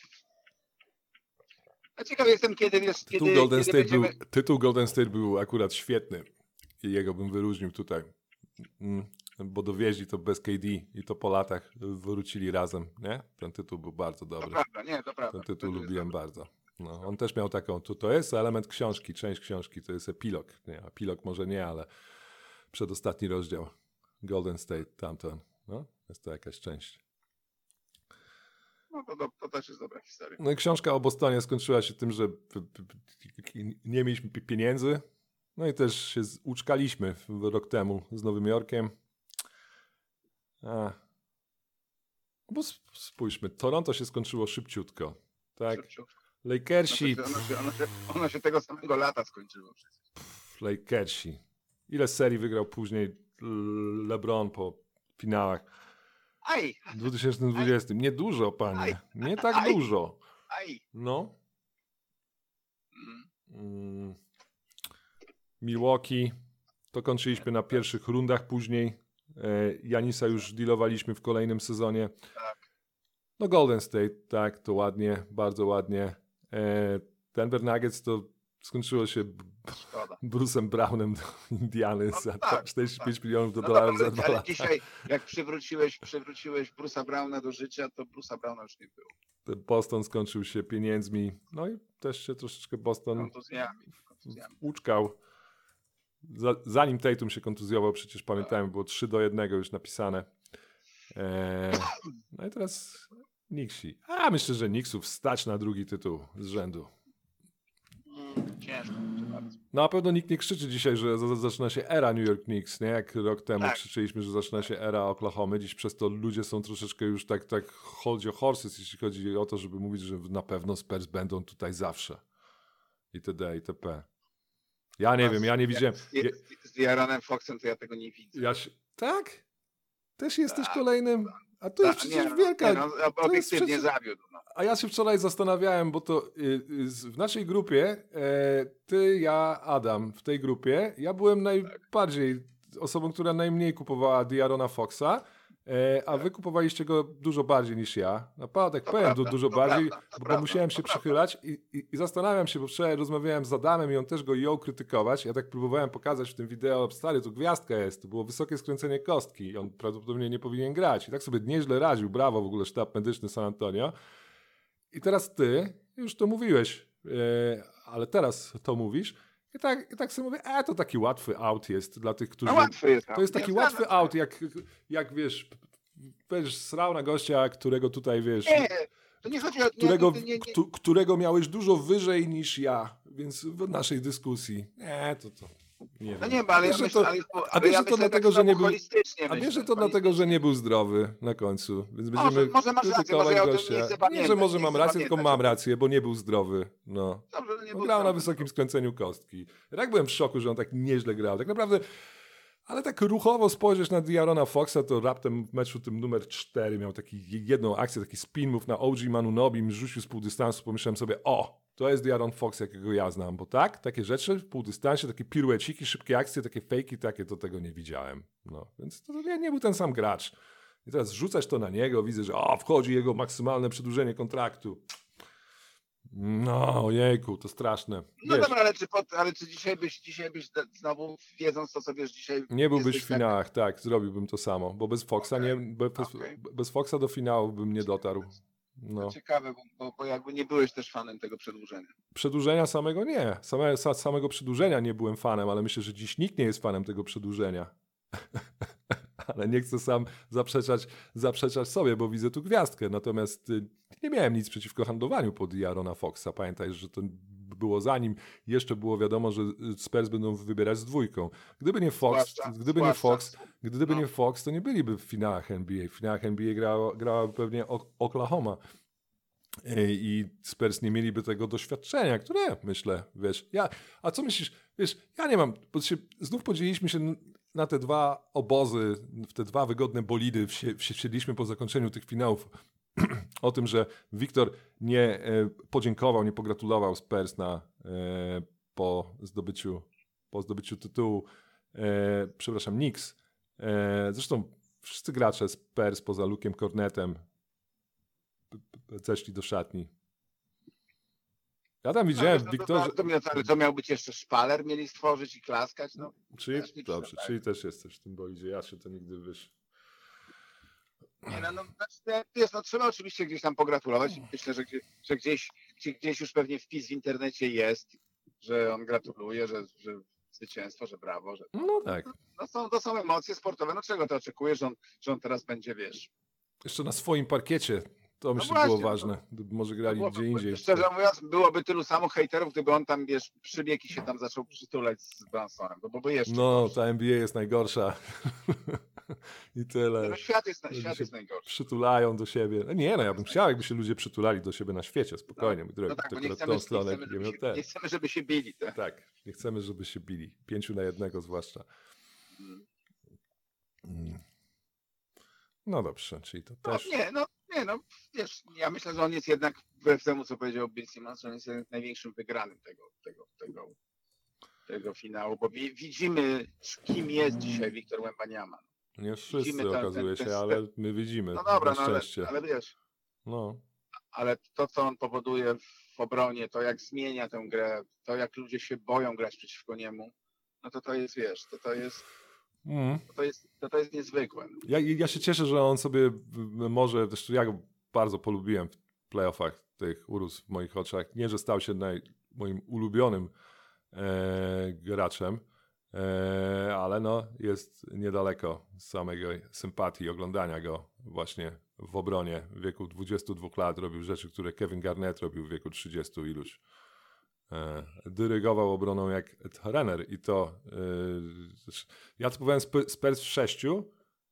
A ciekaw jestem, kiedy wiesz, Tytuł kiedy, Golden, kiedy State będziemy... był, tytuł Golden State był akurat świetny i jego bym wyróżnił tutaj. Mm, bo dowieźli to bez K D i to po latach wrócili razem, nie? Ten tytuł był bardzo To dobry. prawda, nie, to prawda. Ten tytuł To jest lubiłem dobre. bardzo. No, on też miał taką, to, to jest element książki, część książki, to jest epilog. Nie, epilog może nie, ale przedostatni rozdział. Golden State, tamten. No, jest to jakaś część. No to, to, to też jest dobra historia. No i książka o Bostonie skończyła się tym, że p- p- p- nie mieliśmy pi- pieniędzy. No i też się z- uczkaliśmy w- rok temu z Nowym Jorkiem. A. Bo sp- spójrzmy, Toronto się skończyło szybciutko. Tak? Szybciutko. Lakersi, Ono się, ono, się, ono się tego samego lata skończyło przecież. pff, Lakersi. Ile serii wygrał później LeBron po finałach Aj, w dwa tysiące dwudziestym? Nie dużo, panie. Nie tak dużo. aj. No. Mm. Mm. Milwaukee, to kończyliśmy na pierwszych rundach później. E, Janisa już dealowaliśmy w kolejnym sezonie. Tak. No Golden State, tak, to ładnie, bardzo ładnie. E, Denver Nuggets to skończyło się b- Szkoda. Bruce'em Brownem do Indiany No za tak, czterdzieści pięć tak. milionów do No dolarów dobra, za dwa ale lata. dzisiaj, jak przywróciłeś, przywróciłeś Bruce'a Browna do życia, to Bruce'a Browna już nie było. Ten Boston skończył się pieniędzmi. No i też się troszeczkę Boston Kontuzjami. kontuzjami. uczkał. Za, zanim Tatum się kontuzjował, przecież pamiętajmy, było trzy do jednego już napisane. Eee, no i teraz Knicksi. A myślę, że Knicksów stać na drugi tytuł z rzędu. Mm, ciężko będzie bardzo. No na pewno nikt nie krzyczy dzisiaj, że za- zaczyna się era New York Knicks, nie? Jak rok temu Tak. krzyczyliśmy, że zaczyna się era Oklahomy. Dziś przez to ludzie są troszeczkę już tak, tak hold your horses, jeśli chodzi o to, żeby mówić, że na pewno Spurs będą tutaj zawsze. Itd., itp. Ja nie wiem, ja nie widziałem. Z, Ja, z, z Aaronem Foxem to ja tego nie widzę. ja się, tak? Też jesteś Tak. kolejnym. A to jest Ta- przecież no, wielka. nie, no, to jest obiektywnie przecież- zawiódł. No. A ja się wczoraj zastanawiałem, bo to y, y, z- w naszej grupie, e, ty, ja, Adam, w tej grupie, ja byłem najbardziej osobą, która najmniej kupowała De'Aarona Foxa, e, a wy kupowaliście go dużo bardziej niż ja. Naprawdę, To powiem prawda, du- dużo to bardziej, prawda, to bo prawda, musiałem to się prawda. przychylać i, i, i zastanawiam się, bo wczoraj rozmawiałem z Adamem i on też go jął krytykować. Ja tak próbowałem pokazać w tym wideo, stary, tu gwiazdka jest, to było wysokie skręcenie kostki i on prawdopodobnie nie powinien grać. I tak sobie nieźle radził, brawo w ogóle sztab medyczny San Antonio. I teraz ty, już to mówiłeś, e, ale teraz to mówisz. I tak, i tak sobie mówię, e, to taki łatwy out jest dla tych, którzy... No łatwy jest. To jest Nie, taki zgadzam łatwy się. out, jak, jak wiesz, wiesz, srał na gościa, którego tutaj, wiesz, Nie, to nie chodzi o... którego, nie, nie, nie, któ- którego miałeś dużo wyżej niż ja, więc w naszej dyskusji. Nie, to to... Nie no wiem. nie, bo ale A ja wiesz, że myślę, to, ale, a ale wiesz, ja że to myślę dlatego, tak że nie samo był... holistycznie A wiesz, myślę, że to dlatego, że nie był zdrowy na końcu. Więc Może- będziemy może masz rację, krytykować może ja o tym gościa. nie chcę Nie, że pamiętać, może nie mam chcę rację, tylko pamiętać. mam rację, bo nie był zdrowy. No. Dobrze, że nie No, był grał na zdrowy. wysokim skręceniu kostki. Ja tak byłem w szoku, że on tak nieźle grał. Tak naprawdę, ale tak ruchowo spojrzeć na De'Aarona Foxa, to raptem w meczu tym numer cztery miał taki jedną akcję, taki spin move na O G Manunobim, rzucił z pół dystansu, pomyślałem sobie, o, to jest De'Aaron Fox, jakiego ja znam, bo tak, takie rzeczy w pół dystansie, takie pirueciki, szybkie akcje, takie fejki, takie, to tego nie widziałem. No, więc to nie, nie był ten sam gracz. I teraz rzucać to na niego, widzę, że o, wchodzi jego maksymalne przedłużenie kontraktu. No, ojejku, to straszne. No Wiesz, dobra, ale czy, pod, ale czy dzisiaj byś, dzisiaj byś de- znowu, wiedząc to, co wiesz, dzisiaj... nie byłbyś jesteś w tak- finałach, tak, zrobiłbym to samo, bo bez Foxa, Okej, nie, bez, okej. bez Foxa do finału bym nie dotarł. No. Ciekawe, bo, bo, bo jakby nie byłeś też fanem tego przedłużenia. Przedłużenia samego nie. Same, sa, samego przedłużenia nie byłem fanem, ale myślę, że dziś nikt nie jest fanem tego przedłużenia. Ale nie chcę sam zaprzeczać, zaprzeczać sobie, bo widzę tu gwiazdkę. Natomiast y, nie miałem nic przeciwko handlowaniu pod Arona Foxa. Pamiętaj, że to było zanim jeszcze było wiadomo, że Spurs będą wybierać z dwójką. Gdyby nie Fox, Zwłaszcza- gdyby nie zwłaszcza- Fox, gdyby no. nie Fox, to nie byliby w finałach N B A. W finałach N B A grała, grała pewnie O- Oklahoma. I Spurs nie mieliby tego doświadczenia, które myślę, wiesz, ja, a co myślisz, wiesz, ja nie mam, bo się, znów podzieliliśmy się na te dwa obozy, w te dwa wygodne bolidy, wsi- wsiedliśmy po zakończeniu tych finałów o tym, że Wiktor nie e, podziękował, nie pogratulował Spurs na, e, po zdobyciu, po zdobyciu tytułu, e, przepraszam, Knicks. E, zresztą wszyscy gracze Spurs poza Luke'em Cornettem zeszli do szatni. Ja tam widziałem w No, Wiktorze... to, to, to, ale to miał być jeszcze szpaler, mieli stworzyć i klaskać, no. Czyli, też mi dobrze, przydaje. czyli też jesteś w tym bolidzie. Ja się to nigdy, wiesz... Nie, no, no, znaczy, wiesz, no trzeba oczywiście gdzieś tam pogratulować. Myślę, że, gdzie, że gdzieś, gdzie, gdzieś już pewnie wpis w internecie jest, że on gratuluje, że, że zwycięstwo, że brawo, że No tak. no, są, to są emocje sportowe. No czego ty oczekujesz, że on, że on teraz będzie, wiesz... Jeszcze na swoim parkiecie. To myślę właśnie, było no ważne. Gdyby może grali Byłoby- gdzie indziej. Szczerze mówiąc, byłoby tylu samo hejterów, gdyby on tam, wiesz, przybiegł i się tam zaczął przytulać z Bransonem, bo byłby jeszcze No, gorszy. ta N B A jest najgorsza. I tyle. No, świat jest, Ludzie świat się jest najgorszy. Przytulają do siebie. No nie, no ja bym chciał, jakby się ludzie przytulali do siebie na świecie. Spokojnie, mój drogi. No tak, to bo nie akurat chcemy, tą nie, stronę chcemy, żeby idziemy się, ten. nie chcemy, żeby się bili. Tak? Tak, nie chcemy, żeby się bili. Pięciu na jednego zwłaszcza. Mm. No dobrze, czyli to No, też... nie, no, nie, no, wiesz, ja myślę, że on jest jednak, wbrew temu, co powiedział Bill Simmons, że on jest jednak największym wygranym tego, tego, tego, tego finału, bo wi- widzimy, kim jest dzisiaj Wiktor Wembanyama. Nie wszyscy Widzimy ten- okazuje ten- się, ten- ale my widzimy. No dobra, na no ale, szczęście. ale wiesz, No. ale to, co on powoduje w obronie, to jak zmienia tę grę, to jak ludzie się boją grać przeciwko niemu, no to to jest, wiesz, to to jest, Mm. to, to jest, to, to jest niezwykłe. Ja, ja się cieszę, że on sobie w- może, zresztą ja go bardzo polubiłem w playoffach, tych urósł w moich oczach. Nie, że stał się naj, moim ulubionym e, graczem, e, ale no, jest niedaleko z samego sympatii oglądania go właśnie w obronie. W wieku dwudziestu dwóch lat robił rzeczy, które Kevin Garnett robił w wieku trzydziestu iluś. E, dyrygował obroną jak trener i to e, ja typowałem Sp- Spurs w sześciu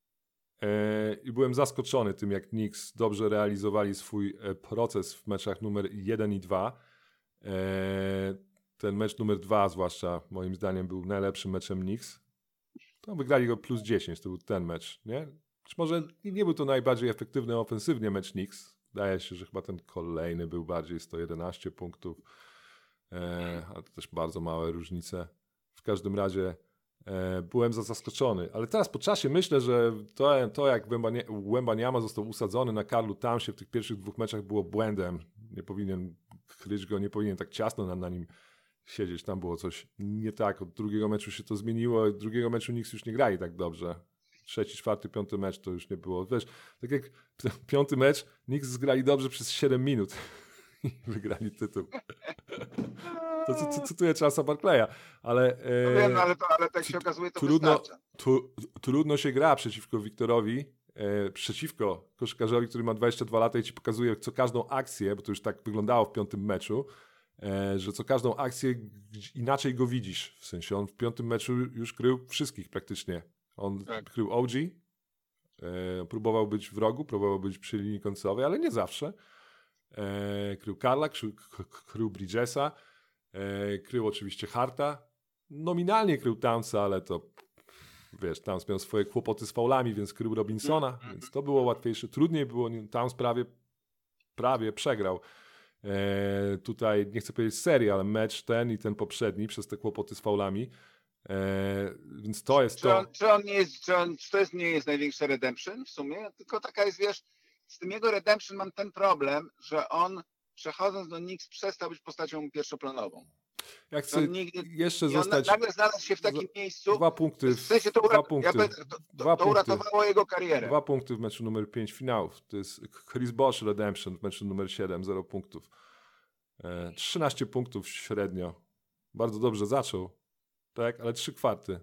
e, i byłem zaskoczony tym, jak Knicks dobrze realizowali swój e, proces w meczach numer jeden i dwa. E, ten mecz numer dwa zwłaszcza moim zdaniem był najlepszym meczem Knicks. To wygrali go plus dziesięć, to był ten mecz, nie? Być może nie był to najbardziej efektywny ofensywnie mecz Knicks. Wydaje się, że chyba ten kolejny był bardziej sto jedenaście punktów. E, ale to też bardzo małe różnice. W każdym razie e, byłem za zaskoczony. Ale teraz po czasie myślę, że to, to jak Wembanyama został usadzony na Karlu Townsie w tych pierwszych dwóch meczach było błędem. Nie powinien kryć go, nie powinien tak ciasno na, na nim siedzieć. Tam było coś nie tak. Od drugiego meczu się to zmieniło. Od drugiego meczu Knicks już nie grali tak dobrze. Trzeci, czwarty, piąty mecz to już nie było. Wiesz, tak jak piąty mecz Knicks zgrali dobrze przez siedem minut. I wygrali tytuł. To cy- cy- cytuję Charlesa Barkleya, ale, e, No wiem, no, ale, to, ale tak się okazuje, to trudno, wystarcza. tu, trudno się gra przeciwko Wiktorowi, e, przeciwko koszykarzowi, który ma dwadzieścia dwa lata i ci pokazuje co każdą akcję, bo to już tak wyglądało w piątym meczu, e, że co każdą akcję inaczej go widzisz. W sensie on w piątym meczu już krył wszystkich praktycznie. On Tak. krył O G, e, próbował być w rogu, próbował być przy linii końcowej, ale nie zawsze. E, krył Karla, krył, krył Bridgesa, e, krył oczywiście Harta, nominalnie krył Townsa, ale to wiesz, Towns miał swoje kłopoty z faulami, więc krył Robinsona, więc to było łatwiejsze. Trudniej było, Towns prawie, prawie przegrał. E, tutaj nie chcę powiedzieć serii, ale mecz ten i ten poprzedni przez te kłopoty z faulami. E, więc to jest Czy to. on, czy on nie jest, czy, on, czy to jest, nie jest największe redemption w sumie? Tylko taka jest, wiesz, z tym jego redemption mam ten problem, że on przechodząc do Knicks przestał być postacią pierwszoplanową. Ja On chcę nigdy, jeszcze i on zostać... nagle znalazł się w takim miejscu, Dwa punkty, w sensie to, dwa urat, punkty, ja powiem, to, dwa to, to punkty. uratowało jego karierę. Dwa punkty w meczu numer pięć finałów. To jest Chris Bosh Redemption w meczu numer siedem, zero punktów. E, trzynaście punktów średnio. Bardzo dobrze zaczął, tak, ale trzy kwarty.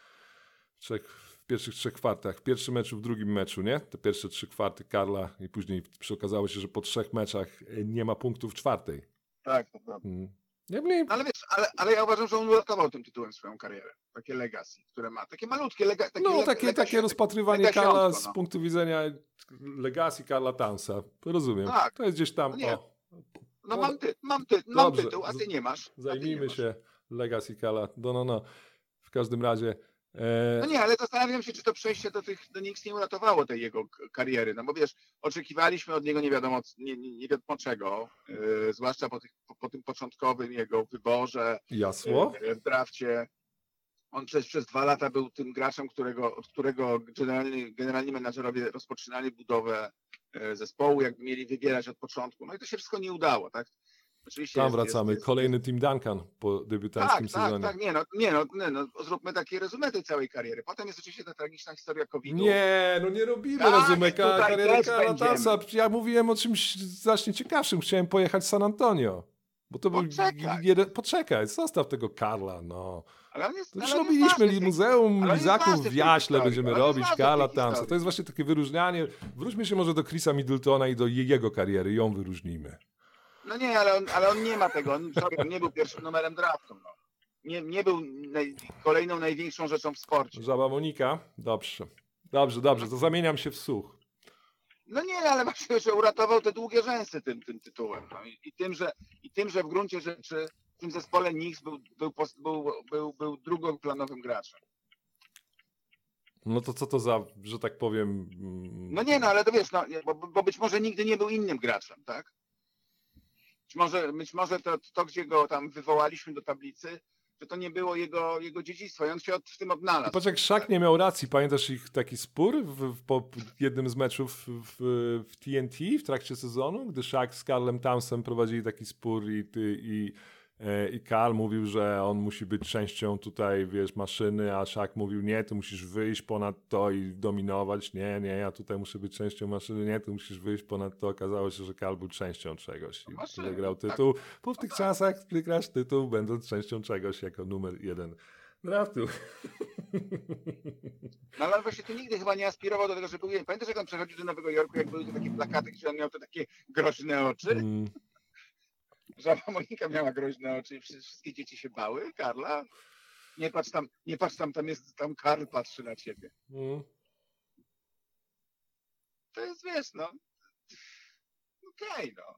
W, trzech, w pierwszych trzech kwartach. W pierwszym meczu, w drugim meczu, nie? Te pierwsze trzy kwarty Karla i później okazało się, że po trzech meczach nie ma punktów w czwartej. Tak, to prawda. Hmm. Nie wiem. Ale wiesz, ale, ale ja uważam, że on uratował tym tytułem swoją karierę. Takie legacy, które ma. Takie malutkie lega, takie No, leg, takie, legacy, takie rozpatrywanie legacy, Karla no. z punktu widzenia legacji Karla Townsa. Rozumiem. Tak. To jest gdzieś tam. No nie. O, No mam, ty, mam, ty, mam Dobrze. tytuł, a ty nie masz. A ty nie zajmijmy masz. się legacy Karla. No, no, no. W każdym razie. E... No nie, ale zastanawiam się, czy to przejście do tych do Knicks nie uratowało tej jego k- kariery. No bo wiesz, oczekiwaliśmy od niego nie wiadomo, c- nie, nie, nie wiadomo czego, yy, zwłaszcza po, tych, po, po tym początkowym jego wyborze Jasło. yy, w drafcie. On przez, przez dwa lata był tym graczem, którego, od którego generalni, generalni menadżerowie rozpoczynali budowę yy, zespołu, jakby mieli wybierać od początku. No i to się wszystko nie udało, tak? Oczywiście Tam jest- wracamy. jest- jest- Kolejny Tim Duncan po debiutanckim tak, tak, sezonie. tak, nie no, nie no, nie no, zróbmy takie resume tej całej kariery. Potem jest oczywiście ta tragiczna historia kowida. Nie, no nie robimy Tak, rozumeka tutaj kariery też Karla będziemy. Townsa. Ja mówiłem o czymś znacznie ciekawszym. Chciałem pojechać w San Antonio. Bo to był Poczekaj. jeden... Poczekaj, zostaw tego Karla, no. Ale on jest, To ale już on jest robiliśmy ważny w tej- Muzeum ale on jest Lizaków ważny w w tej Jaśle, historii, będziemy ale on jest robić ważny w tej Karla Townsa. historii. To jest właśnie takie wyróżnianie. Wróćmy się może do Chrisa Middletona i do je- jego kariery. Ją wyróżnijmy. No nie, ale on, ale on nie ma tego. On, sorry, on nie był pierwszym numerem draftu. No. Nie, nie był naj, kolejną największą rzeczą w sporcie. Żaba Monika? Dobrze. Dobrze, dobrze. To zamieniam się w słuch. No nie, ale właśnie, że uratował te długie rzęsy tym, tym tytułem. No. I, i, tym, że, I tym, że w gruncie rzeczy w tym zespole Knicks był, był, pos- był, był, był drugoplanowym graczem. No to co to za, że tak powiem... mm, No nie, no ale to wiesz, no, nie, bo, bo być może nigdy nie był innym graczem, tak? Być może, być może to, to, gdzie go tam wywołaliśmy do tablicy, że to nie było jego, jego dziedzictwo i on się od, w tym odnalazł. Patrz, jak Shaq nie miał racji. Pamiętasz ich taki spór w, w, po jednym z meczów w, w T N T w trakcie sezonu, gdy Shaq z Karlem Townsem prowadzili taki spór i, ty, i, e, i Karl mówił, że on musi być częścią tutaj, wiesz, maszyny, a Shaq mówił, nie, ty musisz wyjść ponad to i dominować, nie, nie, ja tutaj muszę być częścią maszyny, nie, ty musisz wyjść ponad to. Okazało się, że Karl był częścią czegoś i Maszyny, wygrał tak. tytuł, bo w tych czasach wygrasz tytuł, będąc częścią czegoś jako numer jeden draftu. No ale właśnie tu nigdy chyba nie aspirował do tego, żeby był. Pamiętasz, jak on przechodził do Nowego Jorku, jak były te takie plakaty, gdzie on miał te takie groźne oczy? Mm. Żaba Monika miała groźne oczy i wszy- wszystkie dzieci się bały Karla. Nie patrz tam, nie patrz tam, tam jest, tam Karl patrzy na ciebie. Mm. To jest, wiesz, no. Okej, no.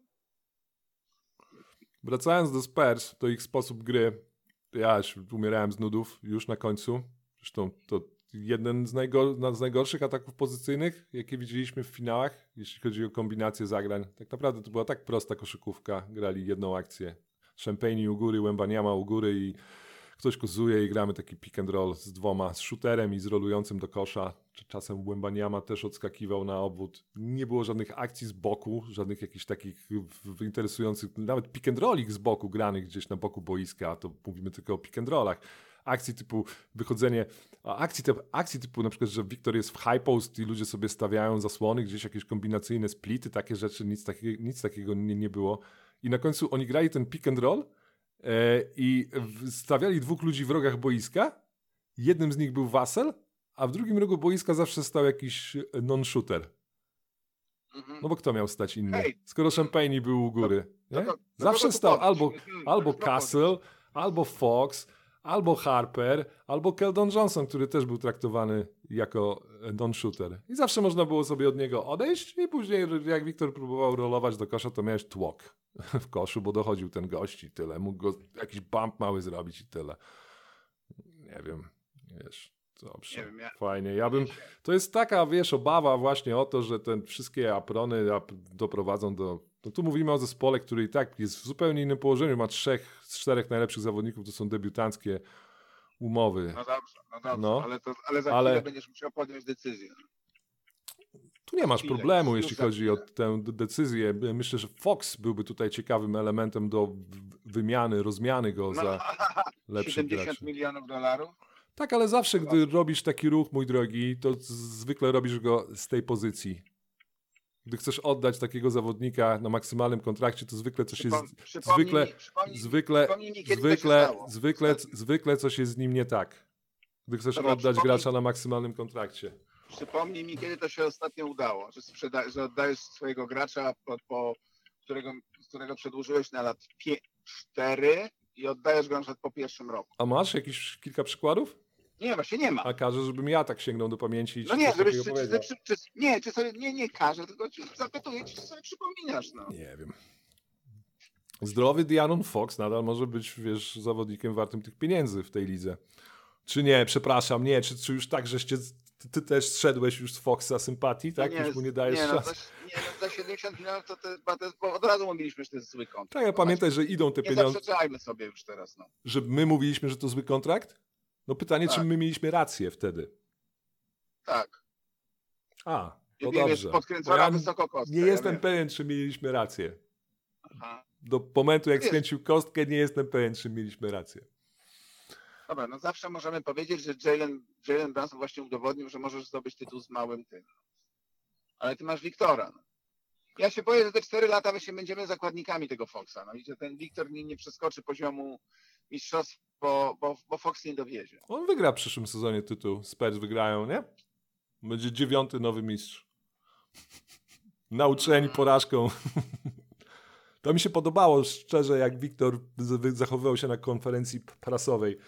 Wracając do Spurs, to ich sposób gry, ja już umierałem z nudów już na końcu. Zresztą to jeden z, najgor- z najgorszych ataków pozycyjnych, jakie widzieliśmy w finałach, jeśli chodzi o kombinację zagrań. Tak naprawdę to była tak prosta koszykówka. Grali jedną akcję. Champagne u góry, Wembanyama u góry i ktoś kozuje i gramy taki pick and roll z dwoma, z shooterem i z rolującym do kosza. Czasem Wembanyama też odskakiwał na obwód. Nie było żadnych akcji z boku, żadnych jakichś takich w- w- interesujących, nawet pick and rollik z boku granych gdzieś na boku boiska, a to mówimy tylko o pick and rollach. Akcji typu wychodzenie, a akcji, typ, akcji typu na przykład, że Wiktor jest w high post i ludzie sobie stawiają zasłony, gdzieś jakieś kombinacyjne splity, takie rzeczy, nic takiego, nic takiego nie, nie było. I na końcu oni grali ten pick and roll e, i w- stawiali dwóch ludzi w rogach boiska. Jednym z nich był Vassell, a w drugim rogu boiska zawsze stał jakiś non-shooter. Mhm. No bo kto miał stać inny? Hej. Skoro Champagne był u góry. No Nie? to- no Zawsze kogo tu stał podnieść? albo, Mhm, albo kogo Castle, albo Fox, albo Harper, albo Keldon Johnson, który też był traktowany jako non-shooter. I zawsze można było sobie od niego odejść i później jak Wiktor próbował rolować do kosza, to miałeś tłok w koszu, bo dochodził ten gość i tyle. Mógł go jakiś bump mały zrobić i tyle. Nie wiem, wiesz... Dobrze, Nie wiem, ja- fajnie. Ja bym, to jest taka, wiesz, obawa właśnie o to, że te wszystkie aprony ap- doprowadzą do... No tu mówimy o zespole, który i tak jest w zupełnie innym położeniu. Ma trzech z czterech najlepszych zawodników, to są debiutanckie umowy. No dobrze, no dobrze, No. ale, to, ale za Ale- chwilę będziesz musiał podjąć decyzję. Tu nie masz Chwilę, problemu, już jeśli za chodzi o chwilę. tę d- decyzję. Myślę, że Fox byłby tutaj ciekawym elementem do w- wymiany, rozmiany go No, za lepszych siedemdziesiąt graczy. milionów dolarów? Tak, ale zawsze, gdy robisz taki ruch, mój drogi, to z- zwykle robisz go z tej pozycji. Gdy chcesz oddać takiego zawodnika na maksymalnym kontrakcie, to zwykle coś jest... Przypom- przypomnij Zwykle, mi- przypomnij- zwykle, przypomnij mi, kiedy to się zwykle, stało. zwykle, Ostatnio. zwykle coś jest z nim nie tak. Gdy chcesz Dobra, oddać przypomnij- gracza na maksymalnym kontrakcie. Przypomnij mi, kiedy to się ostatnio udało, że, sprzeda- że oddajesz swojego gracza, po, po, którego, którego przedłużyłeś na lat cztery i oddajesz go na przykład po pierwszym roku. A masz jakieś kilka przykładów? Nie, właśnie nie ma. A każesz, żebym ja tak sięgnął do pamięci i No ci nie, coś żebyś, takiego czy, powiedział. czy, czy, czy, nie, czy sobie, nie, nie każę, tylko ci zapytuję, czy sobie przypominasz, no. Nie wiem. Zdrowy De'Aaron Fox nadal może być, wiesz, zawodnikiem wartym tych pieniędzy w tej lidze. Czy nie, przepraszam, nie, czy, czy już tak, żeście, ty, ty też zszedłeś już z Foxa sympatii, tak? nie, Już mu nie dajesz nie, no, szans. za, nie, no, za siedemdziesiąt milionów to, to, to, to bo od razu mówiliśmy, że to jest zły kontrakt. Tak, ja pamiętaj, że idą te Nie pieniądze, zaprzeczajmy sobie już teraz, no. że my mówiliśmy, że to zły kontrakt? No pytanie, Tak. czy my mieliśmy rację wtedy? Tak. A, to Wiem, jest dobrze. podkręcona Bo ja wysoko kostkę. nie ja jestem wiem. pewien, czy mieliśmy rację. Aha. Do momentu, jak Wiesz. skręcił kostkę, nie jestem pewien, czy mieliśmy rację. Dobra, no zawsze możemy powiedzieć, że Jalen, Jalen Brunson właśnie udowodnił, że możesz zdobyć tytuł z małym tym. Ale ty masz Wiktora. No. Ja się boję, że te cztery lata my się będziemy zakładnikami tego Foxa. No i że ten Wiktor nie, nie przeskoczy poziomu mistrzostw, bo, bo, bo Fox nie dowiezie. On wygra w przyszłym sezonie tytuł. Spurs wygrają, nie? Będzie dziewiąty nowy mistrz. Nauczeni porażką. To mi się podobało szczerze, jak Wiktor z- zachowywał się na konferencji p- prasowej.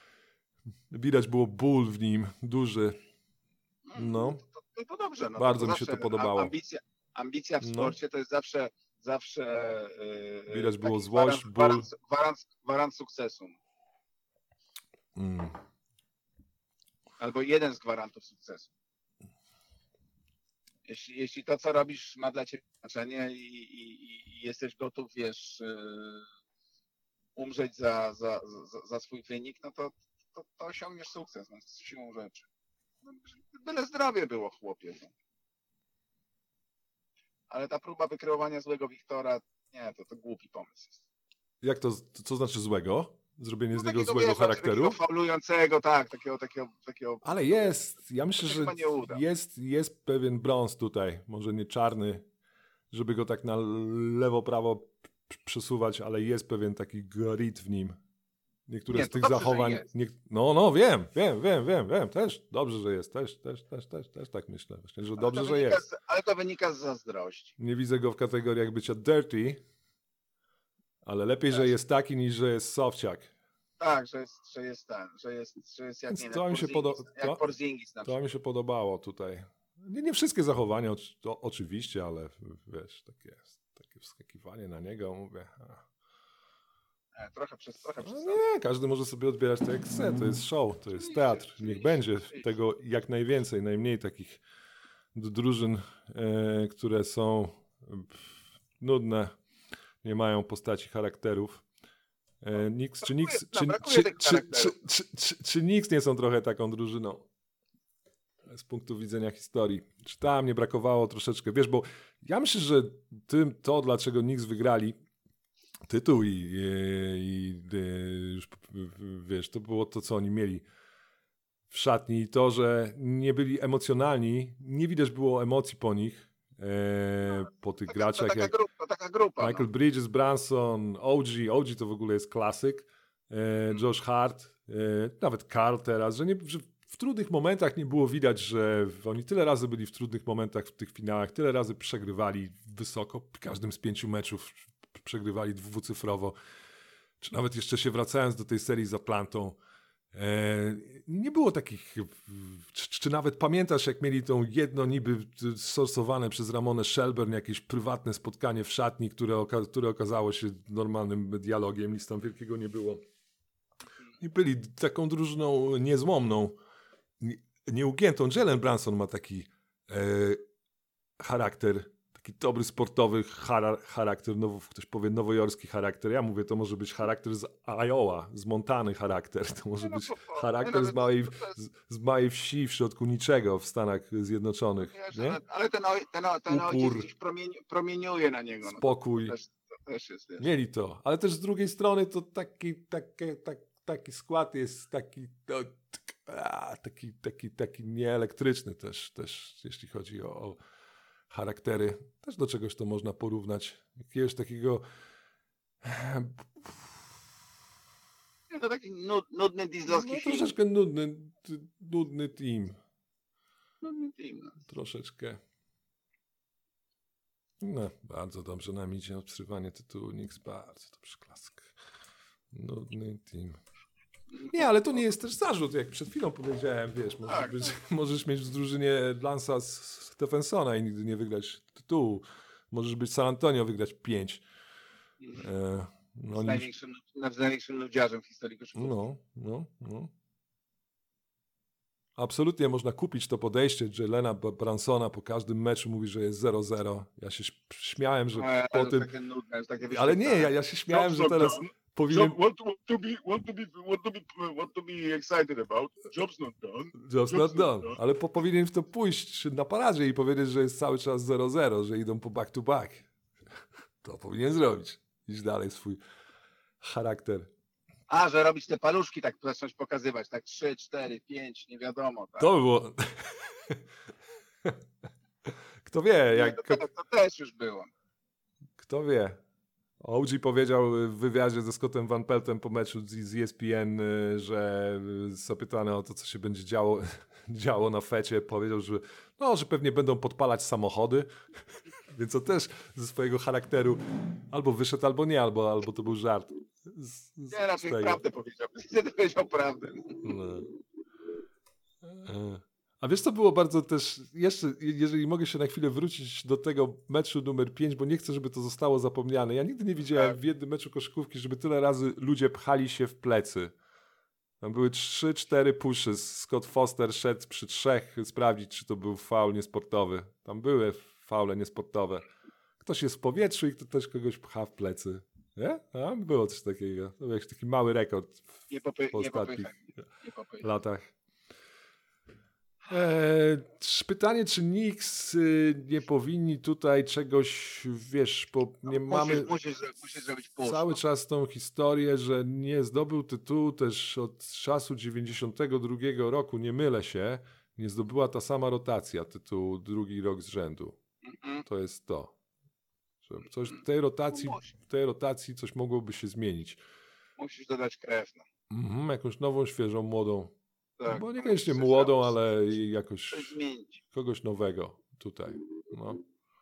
Widać było ból w nim, duży. No. To, to, to dobrze. No, Bardzo to mi się zawsze to podobało. Ambicja, ambicja w No. sporcie to jest zawsze, zawsze yy, Widać było taki złość, gwarant, ból. gwarant, gwarant, gwarant sukcesu. Mm. Albo jeden z gwarantów sukcesu. Jeśli, jeśli to, co robisz, ma dla ciebie znaczenie i, i, i jesteś gotów, wiesz, yy, umrzeć za, za, za, za swój wynik, no to, to, to osiągniesz sukces, no, z siłą rzeczy. No, byle zdrowie było, chłopie. No. Ale ta próba wykreowania złego Wiktora, nie, to, to głupi pomysł jest. Jak to, co znaczy złego? Zrobienie z No, niego takiego, złego wiesz, charakteru? Takiego faulującego, tak, takiego, takiego, takiego Ale jest, ja myślę, To się że chyba nie uda. jest, jest pewien brąz tutaj, może nie czarny, żeby go tak na lewo, prawo p- przesuwać, ale jest pewien taki grit w nim. Niektóre Nie, z to tych dobrze, że zachowań, jest. nie, no, no, wiem, wiem, wiem, wiem, wiem, też, dobrze, że jest, też, też, też, też, też tak myślę, właśnie, że ale dobrze, to że wynika jest. Z, ale to wynika z zazdrości. Nie widzę go w kategoriach bycia dirty, ale lepiej, że Też. jest taki, niż że jest sofciak. Tak, że jest, że jest ten, że jest, że jest jak, Więc nie to wiem, mi się Porzingis, podo- jak to- Porzingis na To przykład. mi się podobało tutaj. Nie, nie wszystkie zachowania, oczy- to oczywiście, ale wiesz, takie, takie wskakiwanie na niego, mówię. A. Nie, trochę przez, trochę przez. No nie, każdy może sobie odbierać to jak chce, to jest show, to jest teatr. Niech oczywiście, będzie oczywiście. tego jak najwięcej, najmniej takich d- drużyn, e, które są pff, nudne, nie mają postaci charakterów. E, Knicks, czy, Brakuje- Knicks, no, czy, brakuje czy, tych czy, czy, charakterów. czy, czy, czy Knicks nie są trochę taką drużyną? Z punktu widzenia historii. Czy tam nie brakowało troszeczkę? Wiesz, bo ja myślę, że tym, to, dlaczego Knicks wygrali tytuł i, i, i już wiesz, to było to, co oni mieli w szatni i to, że nie byli emocjonalni, nie widać było emocji po nich, e, po tych To, to, graczach taka jak grupa, to taka grupa. Michael No. Bridges, Branson, O G, O G to w ogóle jest klasyk, e, Josh Hart, e, nawet Karl teraz, że, nie, że w trudnych momentach nie było widać, że oni tyle razy byli w trudnych momentach w tych finałach, tyle razy przegrywali wysoko, w każdym z pięciu meczów przegrywali dwucyfrowo, czy nawet jeszcze się wracając do tej serii z Atlantą, e, nie było takich, czy, czy nawet pamiętasz, jak mieli tą jedno niby sorsowane przez Ramonę Shelburne jakieś prywatne spotkanie w szatni, które, oka- które okazało się normalnym dialogiem, nic tam wielkiego nie było. I byli taką drużyną niezłomną, nie- nieugiętą. Jalen Brunson ma taki e, charakter taki dobry sportowy chara- charakter, nowo, ktoś powie nowojorski charakter, ja mówię, to może być charakter z Iowa, z Montany charakter, to może no, być po- po- charakter no, z małej, to- to jest- z, z małej wsi w środku niczego w Stanach Zjednoczonych, Wiesz, nie? ale- Ale ten, oj, ten, o- ten ojciec Upór. gdzieś promieni, promieniuje na niego. No, Spokój. to, też, to też jest, wiesz. Mieli to, ale też z drugiej strony to taki, taki, taki, taki skład jest taki, no, tak, a, taki, taki, taki nieelektryczny też, też jeśli chodzi o, o charaktery. Też do czegoś to można porównać. Jakiegoś takiego... Nie, to taki nud, nudny dieslowski No, film. troszeczkę nudny, t- nudny team. Nudny film. No. Troszeczkę. No, bardzo dobrze nam idzie obsrywanie tytułu Knicks. Bardzo dobrze, klasyk. Nudny team. Nie, ale to nie jest też zarzut, jak przed chwilą powiedziałem, wiesz, możesz, Tak, być, możesz mieć w drużynie Lance'a Stephensona i nigdy nie wygrać tytułu. Możesz być San Antonio, wygrać pięć. E, no, Z nie, największym, z największym nudziarzem w historii koszykówki. no, no, no. Absolutnie można kupić to podejście Jalena Bransona po każdym meczu mówi, że jest zero zero. Ja się ś- śmiałem, że Ale po to jest tym... takie nudne, jest takie Ale nie, ja, ja się śmiałem, że teraz powinien... Job, what, to, what to be, what to be, what to be, what to be excited about? Job's not done. Just not done. Ale po, powinien w to pójść na paradzie i powiedzieć, że jest cały czas zero zero, że idą po back to back. To powinien zrobić. Iść dalej swój charakter. A, że robić te paluszki, tak zacząć pokazywać, tak trzy, cztery, pięć, nie wiadomo. Tak. To by było... Kto wie, Nie, jak... to, to, to też już było. Kto wie. O G powiedział w wywiadzie ze Scottem Van Peltem po meczu z, z E S P N, y, że y, zapytany o to, co się będzie działo, działo na fecie, powiedział, że, no, że pewnie będą podpalać samochody, więc to też ze swojego charakteru albo wyszedł, albo nie, albo, albo to był żart. Z, z, Nie, raczej z tego. prawdę powiedział. Wtedy powiedział prawdę. No. E, A wiesz, co było bardzo też, jeszcze, jeżeli mogę się na chwilę wrócić do tego meczu numer pięć, bo nie chcę, żeby to zostało zapomniane. Ja nigdy nie widziałem Tak. w jednym meczu koszykówki, żeby tyle razy ludzie pchali się w plecy. Tam były trzy, cztery pushy. Scott Foster szedł przy trzech sprawdzić, czy to był faul niesportowy. Tam były faule niesportowe. Ktoś jest w powietrzu i kto też kogoś pcha w plecy. Nie? A, było coś takiego. To był jakiś taki mały rekord w, Nie, popy, w nie, ostatnich popychaj, nie popychaj. latach. Eee, czy- pytanie, czy Knicks y, nie powinni tutaj czegoś, wiesz, bo nie mamy Musisz, musisz, zro- musisz zrobić push. cały no. czas tą historię, że nie zdobył tytułu też od czasu dziewięćdziesiątego drugiego roku, nie mylę się, nie zdobyła ta sama rotacja tytułu drugi rok z rzędu. Mhm. To jest to. Że coś w tej rotacji, No musi. w tej rotacji coś mogłoby się zmienić. Musisz dodać krew. No. Mhm, jakąś nową, świeżą, młodą. Tak, Bo no, niekoniecznie musisz młodą, coś- ale i jakoś Coś zmienić. kogoś nowego tutaj. No.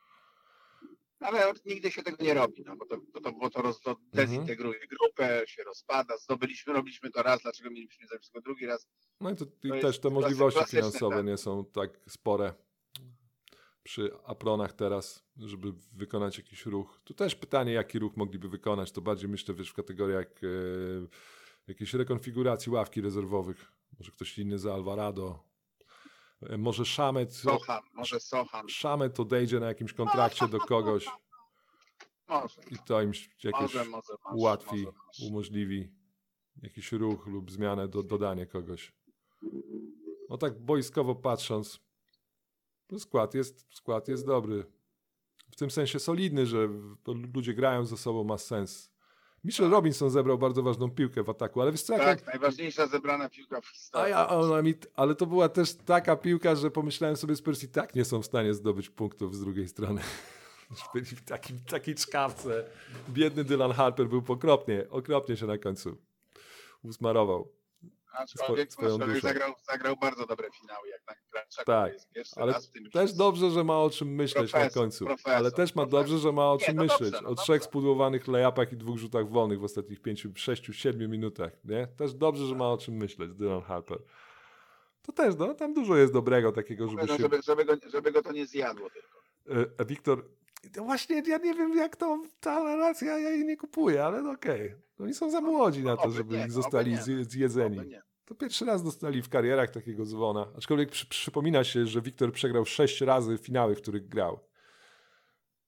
Ale nigdy się tego nie robi, no, bo to, bo to, bo to, roz, to dezintegruje grupę, się rozpada. Zdobyliśmy, robiliśmy to raz, dlaczego mieliśmy zrobić tego drugi raz? No i, to, i To jest też te klasy- możliwości klasyczne, finansowe tak. nie są tak spore przy apronach teraz, żeby wykonać jakiś ruch. Tu też pytanie, jaki ruch mogliby wykonać. To bardziej myślę, wiesz, w kategoriach e, jakiejś rekonfiguracji ławki rezerwowych. Może ktoś inny za Alvarado. E, może Szamet, Sochan, może Sochan. Szamet odejdzie na jakimś kontrakcie do kogoś Może, i to im jakoś może, może. może ułatwi, może, może. umożliwi jakiś ruch lub zmianę, do, dodanie kogoś. No tak boiskowo patrząc, to skład jest, skład jest dobry. W tym sensie solidny, że to ludzie grają ze sobą, ma sens. Mitchell Robinson zebrał bardzo ważną piłkę w ataku, ale wiesz co, jak Tak, on- najważniejsza zebrana piłka w a historii. ja, ona mi, ale to była też taka piłka, że pomyślałem sobie, Spurs i tak nie są w stanie zdobyć punktów z drugiej strony. Byli w takim, takiej czkawce. Biedny Dylan Harper był okropnie, okropnie się na końcu usmarował. Aczkolwiek swoją człowiek duszą. zagrał, zagrał bardzo dobre finały, jak na gracza, Tak, który jest pierwszy ale raz w tym też dobrze, że ma o czym myśleć na Profesor, końcu. profesor, Ale też ma profesor. dobrze, że ma o Nie, czym no myśleć. dobrze, no o dobrze. trzech spudłowanych layupach i dwóch rzutach wolnych w ostatnich pięciu, sześciu, siedmiu minutach. Nie? Też dobrze, że ma o czym myśleć Dylan Harper. To też, no, tam dużo jest dobrego takiego, żeby No, się... żeby, żeby, go, żeby go to nie zjadło tylko. E, Wiktor, to właśnie ja nie wiem, jak to ta narracja, ja jej nie kupuję, ale no okej. Oni są za młodzi na to, Oby żeby nie, ich oby zostali nie. zje- zjedzeni. Oby nie. To pierwszy raz dostali w karierach takiego dzwona. Aczkolwiek przy, przypomina się, że Wiktor przegrał sześć razy finały, w których grał.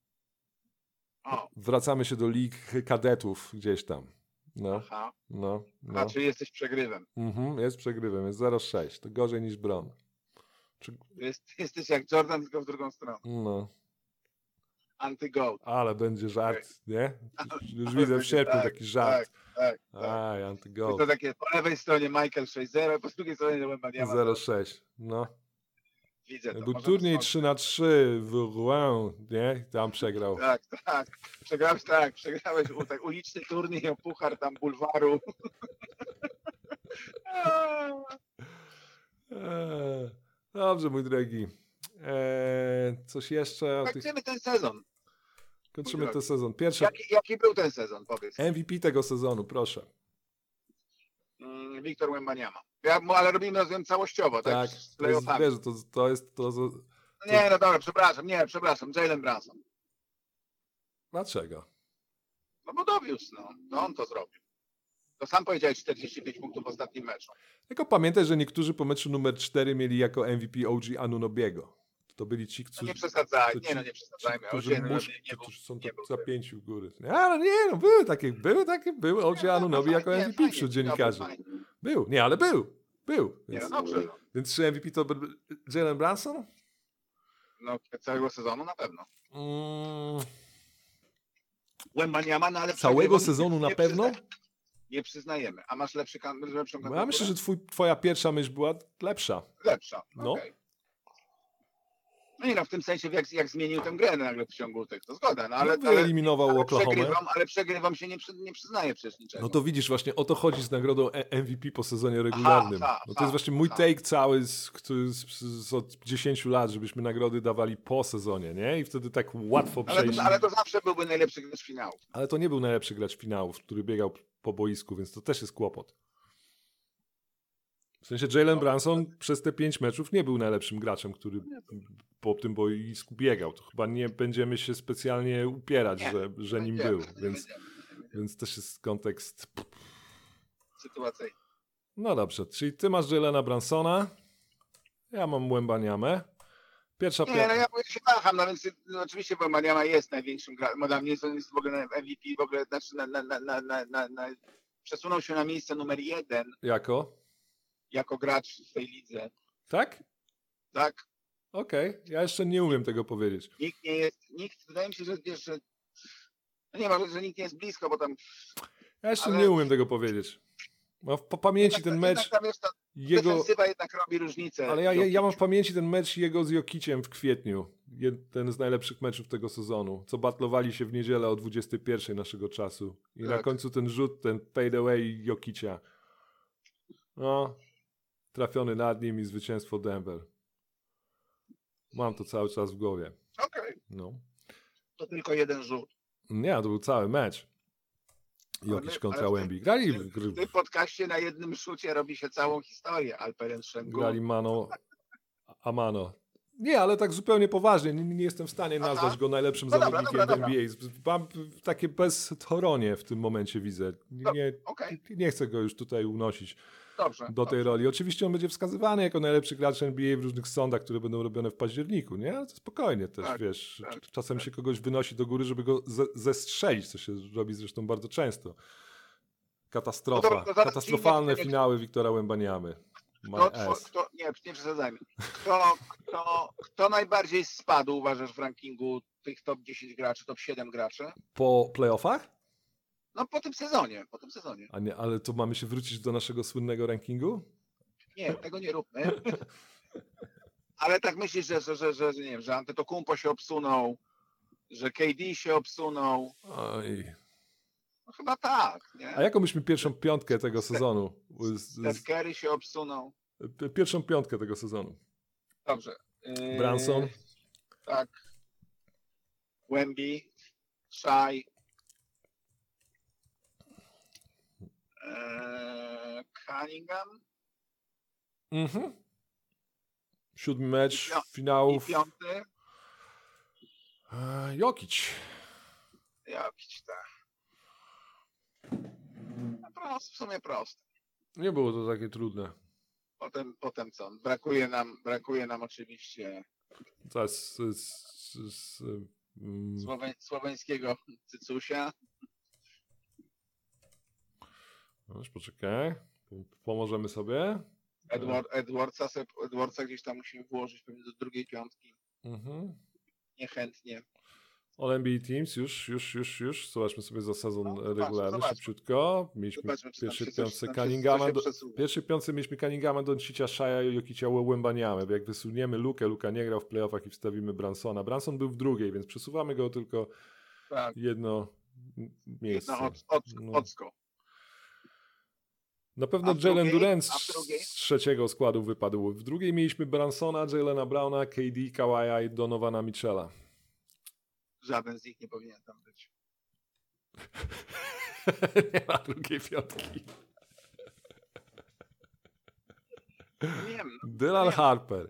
O, Wracamy się do lig kadetów gdzieś tam. No, aha. no, A, no. czyli jesteś przegrywem. Mhm, jest przegrywem, jest zero sześć. To gorzej niż Bron. Czy... Jest, jesteś jak Jordan, tylko w drugą stronę. No, Anty-goat. ale będzie żart, nie? Już Ale widzę w będzie, sierpniu tak, taki żart. Tak, tak. Aj, Jest anty-goal. to takie, po lewej stronie Michael sześć zero, po drugiej stronie Wembanyama. zero sześć. No. Widzę to. Był możemy turniej stąd- trzy na trzy w Rouen, nie? Tam przegrał. Tak, tak. Przegrałeś, tak, przegrałeś u, tak, uliczny turniej o puchar tam bulwaru. Eee, Dobrze, mój drogi. Eee, coś jeszcze o tych... Kończymy ten sezon. Kończymy ten sezon. Pierwsze Jaki, jaki był ten sezon, powiedz? M V P tego sezonu, proszę. Mm, Wiktor Wembanyama. Ja, mu- ale robimy, rozumiem, całościowo, tak? Tak, Z to jest, playoffami. wiesz, to, to jest to... to... Nie, no dobra, przepraszam, nie, przepraszam, Jalen Brunson. Dlaczego? No bo dowiózł, no. To on to zrobił. To sam powiedziałeś czterdzieści pięć punktów w ostatnim meczu. Tylko pamiętaj, że niektórzy po meczu numer cztery mieli jako M V P O G Anunobiego. To byli ci, No którzy... nie przesadzaj, to nie no, ci- nie przesadzajmy. ci, którzy, Oczywiście, no, musz, nie, nie, był, którzy są nie tak był. za pięciu w góry. Nie, ale nie, no były takie, były takie, były O G Nie, Anunobi no, jako fajnie, M V P fajnie, wśród dobra, dziennikarzy. fajnie. Był, nie, ale był, był. Nie, Więc, no dobrze. No. więc czy M V P to by- Jalen Brunson? no całego sezonu na pewno. Mm, Wembanyama, no ale całego przegrywam- sezonu na nie pewno? przyzna- Nie przyznajemy. A masz lepszy kan- lepszą Bo kandydaturę? ja myślę, że twój, twoja pierwsza myśl była lepsza. Lepsza, No. okej. No nie no, w tym sensie jak, jak zmienił tę grę nagle w ciągu tych, to zgoda, no ale, Ale, ale, wyeliminował ale Oklahoma. przegrywam, ale przegrywam się nie, przy, nie przyznaję przecież niczego. No to widzisz właśnie, o to chodzi z nagrodą E- M V P po sezonie regularnym. Aha, No to aha, jest właśnie mój aha. take cały z, który z, z od dziesięciu lat, żebyśmy nagrody dawali po sezonie, nie? I wtedy tak łatwo ale, przejść. to, ale to zawsze byłby najlepszy gracz finału. Ale to nie był najlepszy gracz finałów, który biegał po boisku, więc to też jest kłopot. W sensie Jalen Brunson przez te pięć meczów nie był najlepszym graczem, który po tym boisku biegał. To chyba nie będziemy się specjalnie upierać, Nie, że, że nim Będziemy, był. nie Więc, będziemy, nie będziemy. więc też jest kontekst. Sytuacyjny. No dobrze, czyli ty masz Jalena Brunsona, ja mam Wembanyamę. Pierwsza Nie, no piątka. ja się waham, no więc no, oczywiście Wembanyama jest największym graczem, bo dla mnie jest, on jest w ogóle M V P, w ogóle znaczy na, na, na, na, na, na, na, przesunął się na miejsce numer jeden Jako? jako gracz w tej lidze, Tak? tak? Okej, ja jeszcze nie umiem tego powiedzieć. Nikt nie jest, nikt, wydaje mi się, że jeszcze, no nie ma, że nikt nie jest blisko, bo tam Ja jeszcze Ale- nie umiem tego powiedzieć. Mam w po pamięci jednak, ten mecz jednak tam jest ta jego... defensywa jednak robi różnicę. Ale ja, ja, ja mam w pamięci ten mecz jego z Jokiciem w kwietniu. Jeden z najlepszych meczów tego sezonu. Co batlowali się w niedzielę o dwudziestej pierwszej naszego czasu. I na Tak. końcu ten rzut, ten fade away Jokicia. No, trafiony nad nim i zwycięstwo Denver. Mam to cały czas w głowie. Okej, No. to tylko jeden rzut. Nie, to był cały mecz. Jokic Ale- kontra ale- Wemby. Grali, W gr- tym podcaście na jednym szucie robi się całą historię. Alperen Şengün. grali mano a mano. Nie, ale tak zupełnie poważnie. Nie, nie jestem w stanie Aha. nazwać go najlepszym No dobra, zawodnikiem dobra, w N B A. Mam takie beztoronie w tym momencie widzę. No, Nie, okej. nie chcę go już tutaj unosić Dobrze. do tej dobrze. roli. Oczywiście on będzie wskazywany jako najlepszy gracz N B A w różnych sądach, które będą robione w październiku, nie? Ale to spokojnie też, Tak, wiesz. tak, czasem tak. się kogoś wynosi do góry, żeby go ze zestrzelić, co się robi zresztą bardzo często. Katastrofa. No dobra, to zaraz Katastrofalne przyjdzie- finały Wiktora Wembanyamy. My Kto, two- ass. kto, nie, nie przesadzajmy. Kto, kto, kto najbardziej spadł, uważasz, w rankingu tych top dziesięć graczy, top siedem graczy? Po playoffach? No po tym sezonie, po tym sezonie. A nie, ale to mamy się wrócić do naszego słynnego rankingu? Nie, tego nie róbmy. Ale tak myślisz, że, że, że, że, że nie wiem, że Antetokounmpo się obsunął, że K D się obsunął. Oj. No chyba tak, nie? A jaką myśmy pierwszą piątkę tego sezonu? Z, Steph z, Curry się obsunął. pierwszą piątkę tego sezonu. Dobrze. Yy, Brunson. Tak. Wemby, Shai. Eee, Cunningham Mhm. Siódmy mecz I pio- i finałów. piąty. E, Jokic. Jakiś tak. No prost, w sumie proste. Nie było to takie trudne. Potem, potem co? Brakuje nam, brakuje nam oczywiście. Teraz z, z, z, Mm, Słowe, słoweńskiego cycusia. no, już poczekaj. Pomożemy sobie. Edward, Edwardsa, se- Edwardsa gdzieś tam musimy włożyć pewnie do drugiej piątki. Mhm. Niechętnie. All N B A Teams, już, już, już, już. Zobaczmy sobie za sezon No, zobaczmy, regularny, zobaczmy. szybciutko. Mieliśmy Zobaczmy, czy tam pierwszej się coś- piątce tam się Cunninghama. coś Do, przesuwa. pierwszej piątce mieliśmy Cunninghama, Doncicia, Shaya, Jokicia, Wembaniamy. Jak wysuniemy Lukę, Luka nie grał w playoffach i wstawimy Bransona. Branson był w drugiej, więc przesuwamy go tylko Tak. jedno m- miejsce. No, od, od, No. Ocko. Na pewno A w Jalen drugiej? Durant A w drugiej? z trzeciego składu wypadł. W drugiej mieliśmy Bransona, Jalena Browna, K D, Kawaja i Donovana Mitchella. Żaden z nich nie powinien tam być. Nie ma drugiej piątki. Wiem. Dylan Harper.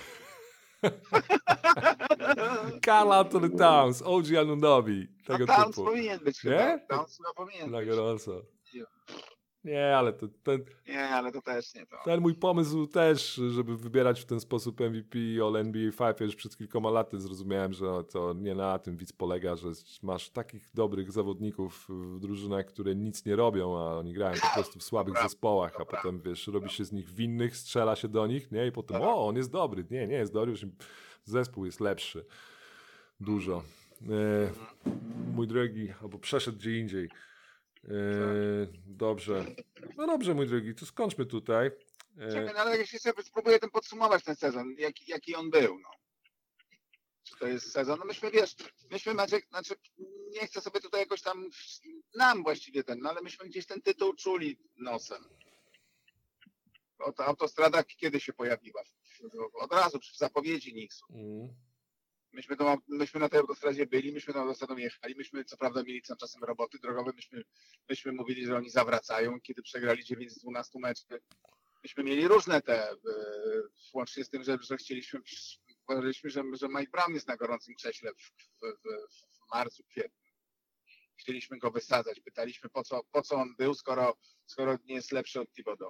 Karl Anthony Towns, O G Anunoby. Tego No, Towns typu. powinien być Nie? chyba. Towns chyba powinien Na być. gorąco. Nie. Nie, ale to, ten, Nie, ale to też nie to. ten mój pomysł też, żeby wybierać w ten sposób M V P i All N B A pięć, już przed kilkoma laty zrozumiałem, że to nie na tym widz polega, że masz takich dobrych zawodników w drużynach, które nic nie robią, a oni grają po prostu w słabych Dobra, zespołach, a dobra. potem wiesz, robi się z nich winnych, strzela się do nich, nie? I potem, Dobra. o, on jest dobry. Nie, nie jest dobry, już zespół jest lepszy. Dużo. E, mój drogi, albo przeszedł gdzie indziej. E, dobrze. No dobrze, mój drogi, to skończmy tutaj. E, Czekaj, no ale jeśli sobie spróbuję ten podsumować ten sezon, jaki, jaki on był, no. Czy to jest sezon? No myśmy, wiesz, myśmy, Maciek, znaczy nie chcę sobie tutaj jakoś tam, nam właściwie ten, no ale myśmy gdzieś ten tytuł czuli nosem. O, ta autostrada kiedy się pojawiła? Od razu, przy zapowiedzi Nixu. mm. Myśmy, to, myśmy na tej autostradzie byli, myśmy na autostradą jechali, myśmy co prawda mieli tam czasem roboty drogowe, myśmy, myśmy mówili, że oni zawracają, kiedy przegrali dziewięć z dwunastu meczów. Myśmy mieli różne te, e, łącznie z tym, że, że chcieliśmy, uważaliśmy, że, że Mike Brown jest na gorącym krześle w, w, w, w marcu, kwietniu. Chcieliśmy go wysadzać, pytaliśmy po co, po co on był, skoro, skoro nie jest lepszy od Thibodeau.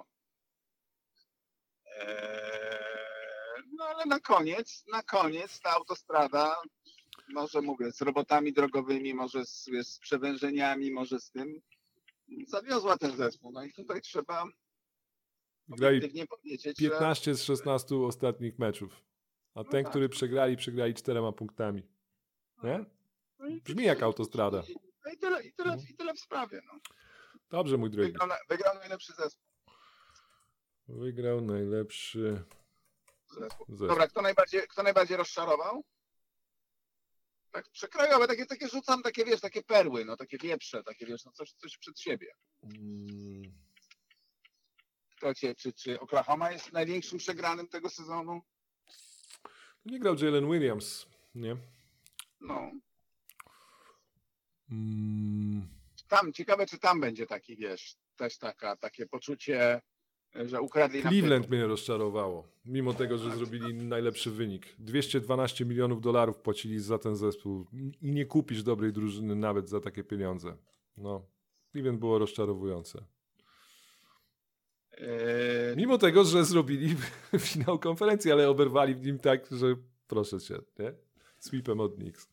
Eee, no ale na koniec, na koniec ta autostrada, może mówię, z robotami drogowymi, może z, z przewężeniami, może z tym, zawiozła ten zespół. No i tutaj trzeba Grali obiektywnie powiedzieć, że... piętnaście z szesnastu ostatnich meczów. A ten, tak. który przegrali, przegrali czterema punktami. Nie? No i- Brzmi jak autostrada. No i tyle, i tyle, i tyle w sprawie. No. Dobrze, mój drogi. Wygrał, na, wygrał najlepszy zespół. Wygrał najlepszy zespół. zespół. Dobra, kto najbardziej, kto najbardziej rozczarował? Tak przekrojowe, takie, takie rzucam, takie wiesz, takie perły, no takie wieprze, takie wiesz, no coś, coś przed siebie. Mm, Kto cię, czy, czy Oklahoma jest największym przegranym tego sezonu? nie grał Jalen Williams, nie? No. Mm, Tam, ciekawe, czy tam będzie taki, wiesz, też taka, takie poczucie, że ukradli nam Cleveland tytuł. mnie rozczarowało. Mimo tego, że zrobili najlepszy wynik. dwieście dwanaście milionów dolarów płacili za ten zespół i nie kupisz dobrej drużyny nawet za takie pieniądze. No, Cleveland było rozczarowujące. Yy, Mimo tego, że zrobili finał konferencji, ale oberwali w nim tak, że proszę cię, nie? Sweepem od Knicks.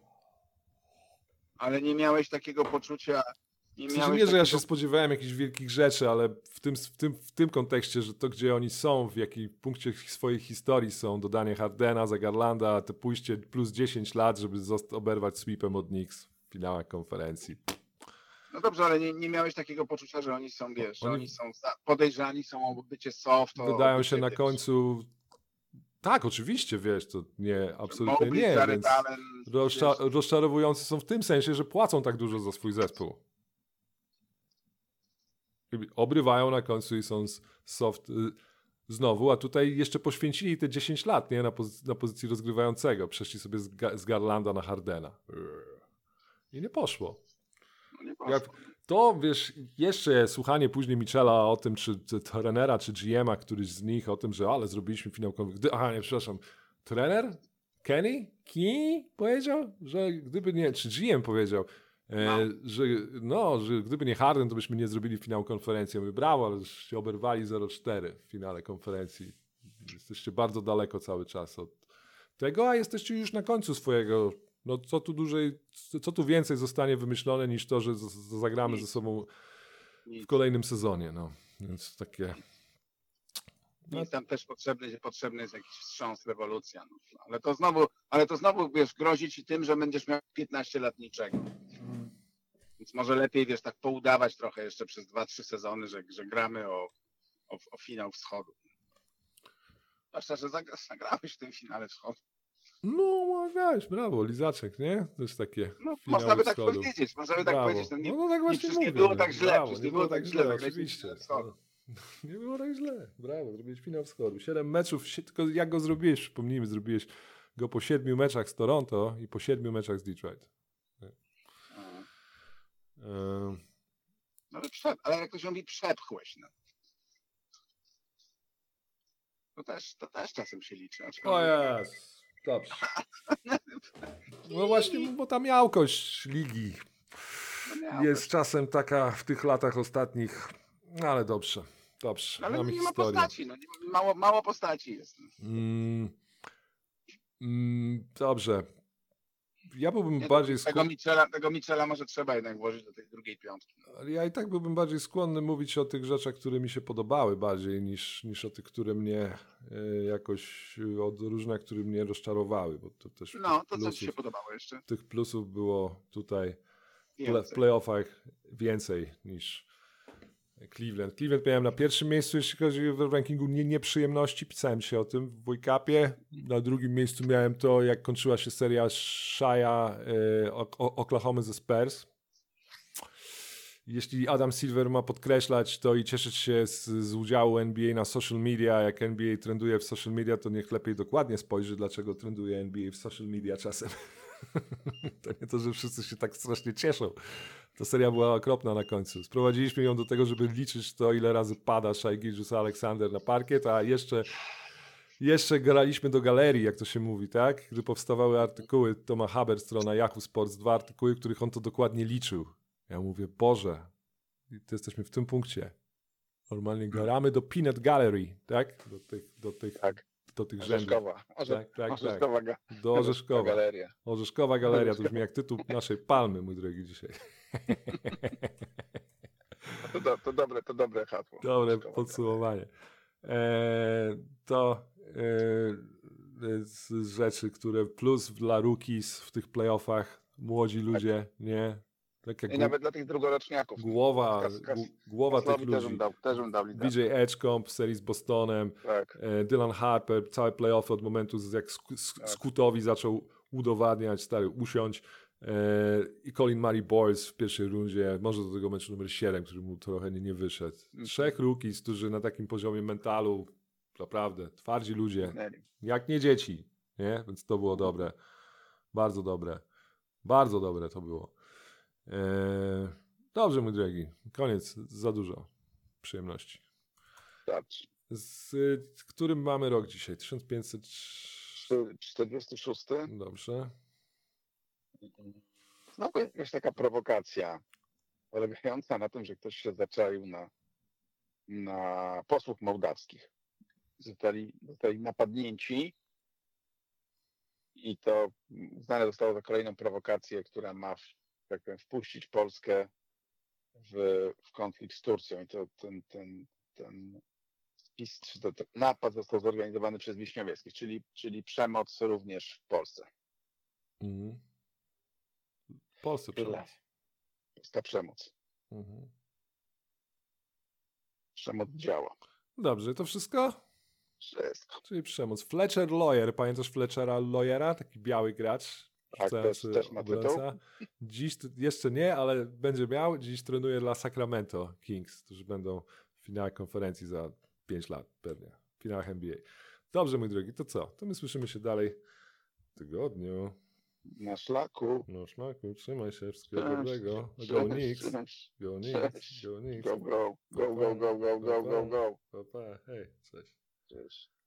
ale nie miałeś takiego poczucia. Nie W sensie miałeś nie, że ja takiego- się spodziewałem jakichś wielkich rzeczy, ale w tym, w, tym, w tym kontekście, że to gdzie oni są, w jakim punkcie swojej historii są, dodanie Hardena za Garlanda, to pójście plus dziesięć lat, żeby zost- oberwać sweepem od Knicks w finałach konferencji. No dobrze, ale nie, nie miałeś takiego poczucia, że oni są, wiesz, że Oni- oni są za- podejrzani, są o bycie soft. o Wydają bycie, się na wiesz, końcu... Tak, oczywiście, wiesz, to nie, absolutnie Mobley, nie, Jared więc Allen, rozcza- wiesz, rozczarowujący są w tym sensie, że płacą tak dużo za swój zespół. I obrywają na końcu i są s- soft y, znowu, a tutaj jeszcze poświęcili te dziesięć lat, nie, na, pozy- na pozycji rozgrywającego. Przeszli sobie z, Ga- z Garlanda na Hardena. I nie poszło. no nie poszło. Jak, to wiesz, jeszcze słuchanie później Michela o tym, czy, czy trenera, czy G M a, któryś z nich, o tym, że ale zrobiliśmy finał konferencji. Aha, nie, przepraszam. Trener? Kenny? Key powiedział, że gdyby nie, czy G M powiedział, e, No. że no, że gdyby nie Harden, to byśmy nie zrobili finału konferencji. Ja mówię, brawo, ale się oberwali zero cztery w finale konferencji. Jesteście bardzo daleko cały czas od tego, a jesteście już na końcu swojego, No co tu dłużej, co tu więcej zostanie wymyślone niż to, że z, z, zagramy Nic. ze sobą w Nic. kolejnym sezonie, no. Więc takie... No. Tam też potrzebny, potrzebny jest jakiś wstrząs, rewolucja. No. Ale to znowu, ale to znowu, wiesz, grozi ci tym, że będziesz miał piętnaście lat niczego. Więc może lepiej, wiesz, tak poudawać trochę jeszcze przez dwa trzy sezony, że, że gramy o, o, o finał wschodu. Zwłaszcza, że zagra- zagrałeś w tym finale wschodu. No, wiesz, brawo, Lizaczek, nie? To jest takie No, finały można by tak wschodu. powiedzieć, można by tak Brawo. powiedzieć. No, nie, no, no tak nie właśnie wszystkie mówię, było no. tak źle, Brawo, wszystkie nie było było tak tak źle, źle, zagraliśmy oczywiście. finał wschodu. No. Nie było tak źle, brawo, zrobiłeś finał wschodu. Siedem meczów, si- tylko jak go zrobiłeś, przypomnijmy, zrobiłeś go po siedmiu meczach z Toronto i po siedmiu meczach z Detroit. Mhm. Ehm, No, ale, przep, ale jak to się mówi, przepchłeś. No. To, też, to też czasem się liczy. O aczkolwiek- jest, dobrze. No właśnie, bo ta miałkość ligi No miał jest też. czasem taka w tych latach ostatnich, no ale dobrze, dobrze, No, ale mamy nie ma historię. postaci, no, nie ma, mało, mało postaci jest. Mm, mm, dobrze. Ja byłbym Nie, bardziej tego, skłonny, Michela, tego Michela może trzeba jednak włożyć do tej drugiej piątki. ja i tak byłbym bardziej skłonny mówić o tych rzeczach, które mi się podobały bardziej niż, niż o tych, które mnie e, jakoś e, odróżniają, które mnie rozczarowały, bo to też No, tych to co ci się plusów, podobało jeszcze? tych plusów było tutaj w ple, w Więcej. playoffach więcej niż Cleveland. Cleveland miałem na pierwszym miejscu, jeśli chodzi o rankingu nie, nieprzyjemności. Pisałem się o tym w Wojkapie. Na drugim miejscu miałem to, jak kończyła się seria Shia e, o, o, Oklahomy ze Spurs. Jeśli Adam Silver ma podkreślać to i cieszyć się z, z udziału N B A na social media, jak N B A trenduje w social media, to niech lepiej dokładnie spojrzy, dlaczego trenduje N B A w social media czasem. To nie to, że wszyscy się tak strasznie cieszą. Ta seria była okropna na końcu. Sprowadziliśmy ją do tego, żeby liczyć to, ile razy pada Shai Gilgeous-Alexander na parkiet, a jeszcze, jeszcze graliśmy do galerii, jak to się mówi, tak? Gdy powstawały artykuły Toma Haberstrona, Yahoo Sports, dwa artykuły, w których on to dokładnie liczył. Ja mówię, Boże, i to jesteśmy w tym punkcie. Normalnie gramy do Peanut Gallery, tak? Do tych, do tych, Tak. do tych rzędów. Orzeszkowa. Orze, Tak, tak, Orzeszkowa, ga, Do Orzeszkowa. galeria. Orzeszkowa Galeria, to brzmi jak tytuł naszej palmy, mój drogi, dzisiaj. To, do, to dobre, to dobre hasło. Dobre Orzeszkowa podsumowanie. E, to e, z rzeczy, które plus dla rookies w tych playoffach, młodzi ludzie, nie? Taka I nawet dla tych drugoroczniaków. głowa, Kas- kas- gu- głowa tych Kaslowi też ludzi. bym dał, też bym dał lidera. D J Edgecomb w serii z Bostonem, Tak. e, Dylan Harper, całe playoffy od momentu, z- jak Sk- Sk- Tak. Scootowi zaczął udowadniać, stary, usiąść. E, I Colin Murray Boyles w pierwszej rundzie, może do tego meczu numer siedem, który mu trochę nie, nie wyszedł. Trzech rookies, którzy na takim poziomie mentalu, naprawdę, twardzi ludzie, jak nie dzieci, nie? Więc to było dobre. Bardzo dobre. Bardzo dobre to było. Eee, dobrze, mój drogi. Koniec. Za dużo przyjemności. Starczy. Z z którym mamy rok dzisiaj? tysiąc pięćset... czterdziesty szósty. Dobrze. Znowu jakaś taka prowokacja polegająca na tym, że ktoś się zaczaił na, na posłów mołdawskich. Zostali, zostali napadnięci i to uznane zostało za kolejną prowokację, która ma, tak powiem, wpuścić Polskę w, w konflikt z Turcją. I to ten, ten, ten spis, czy to, ten napad został zorganizowany przez Wiśniowieckich, czyli, czyli przemoc również w Polsce. Mhm. W Polsce Tyle. przemoc. Polska przemoc. Mhm. Przemoc działa. Dobrze, to wszystko? Wszystko. Czyli przemoc. Fletcher Lawyer. Pamiętasz Fletchera Lawyera? Taki biały gracz. Tak, też, rzucający też ma tytuł. obrońca. Dziś t- jeszcze nie, ale będzie miał. Dziś trenuje dla Sacramento Kings, którzy będą w finale konferencji za pięć lat pewnie. W finałach N B A. Dobrze, mój drogi, to co? To my słyszymy się dalej w tygodniu. Na szlaku. No szmaku, trzymaj się, wszystkiego Cześć. dobrego. Cześć. Go Knicks. Cześć. Go Knicks. Cześć. Go Knicks. Go, go, go, go, go, go, go, go, go. Pa, pa. Hej, cześć. Cześć.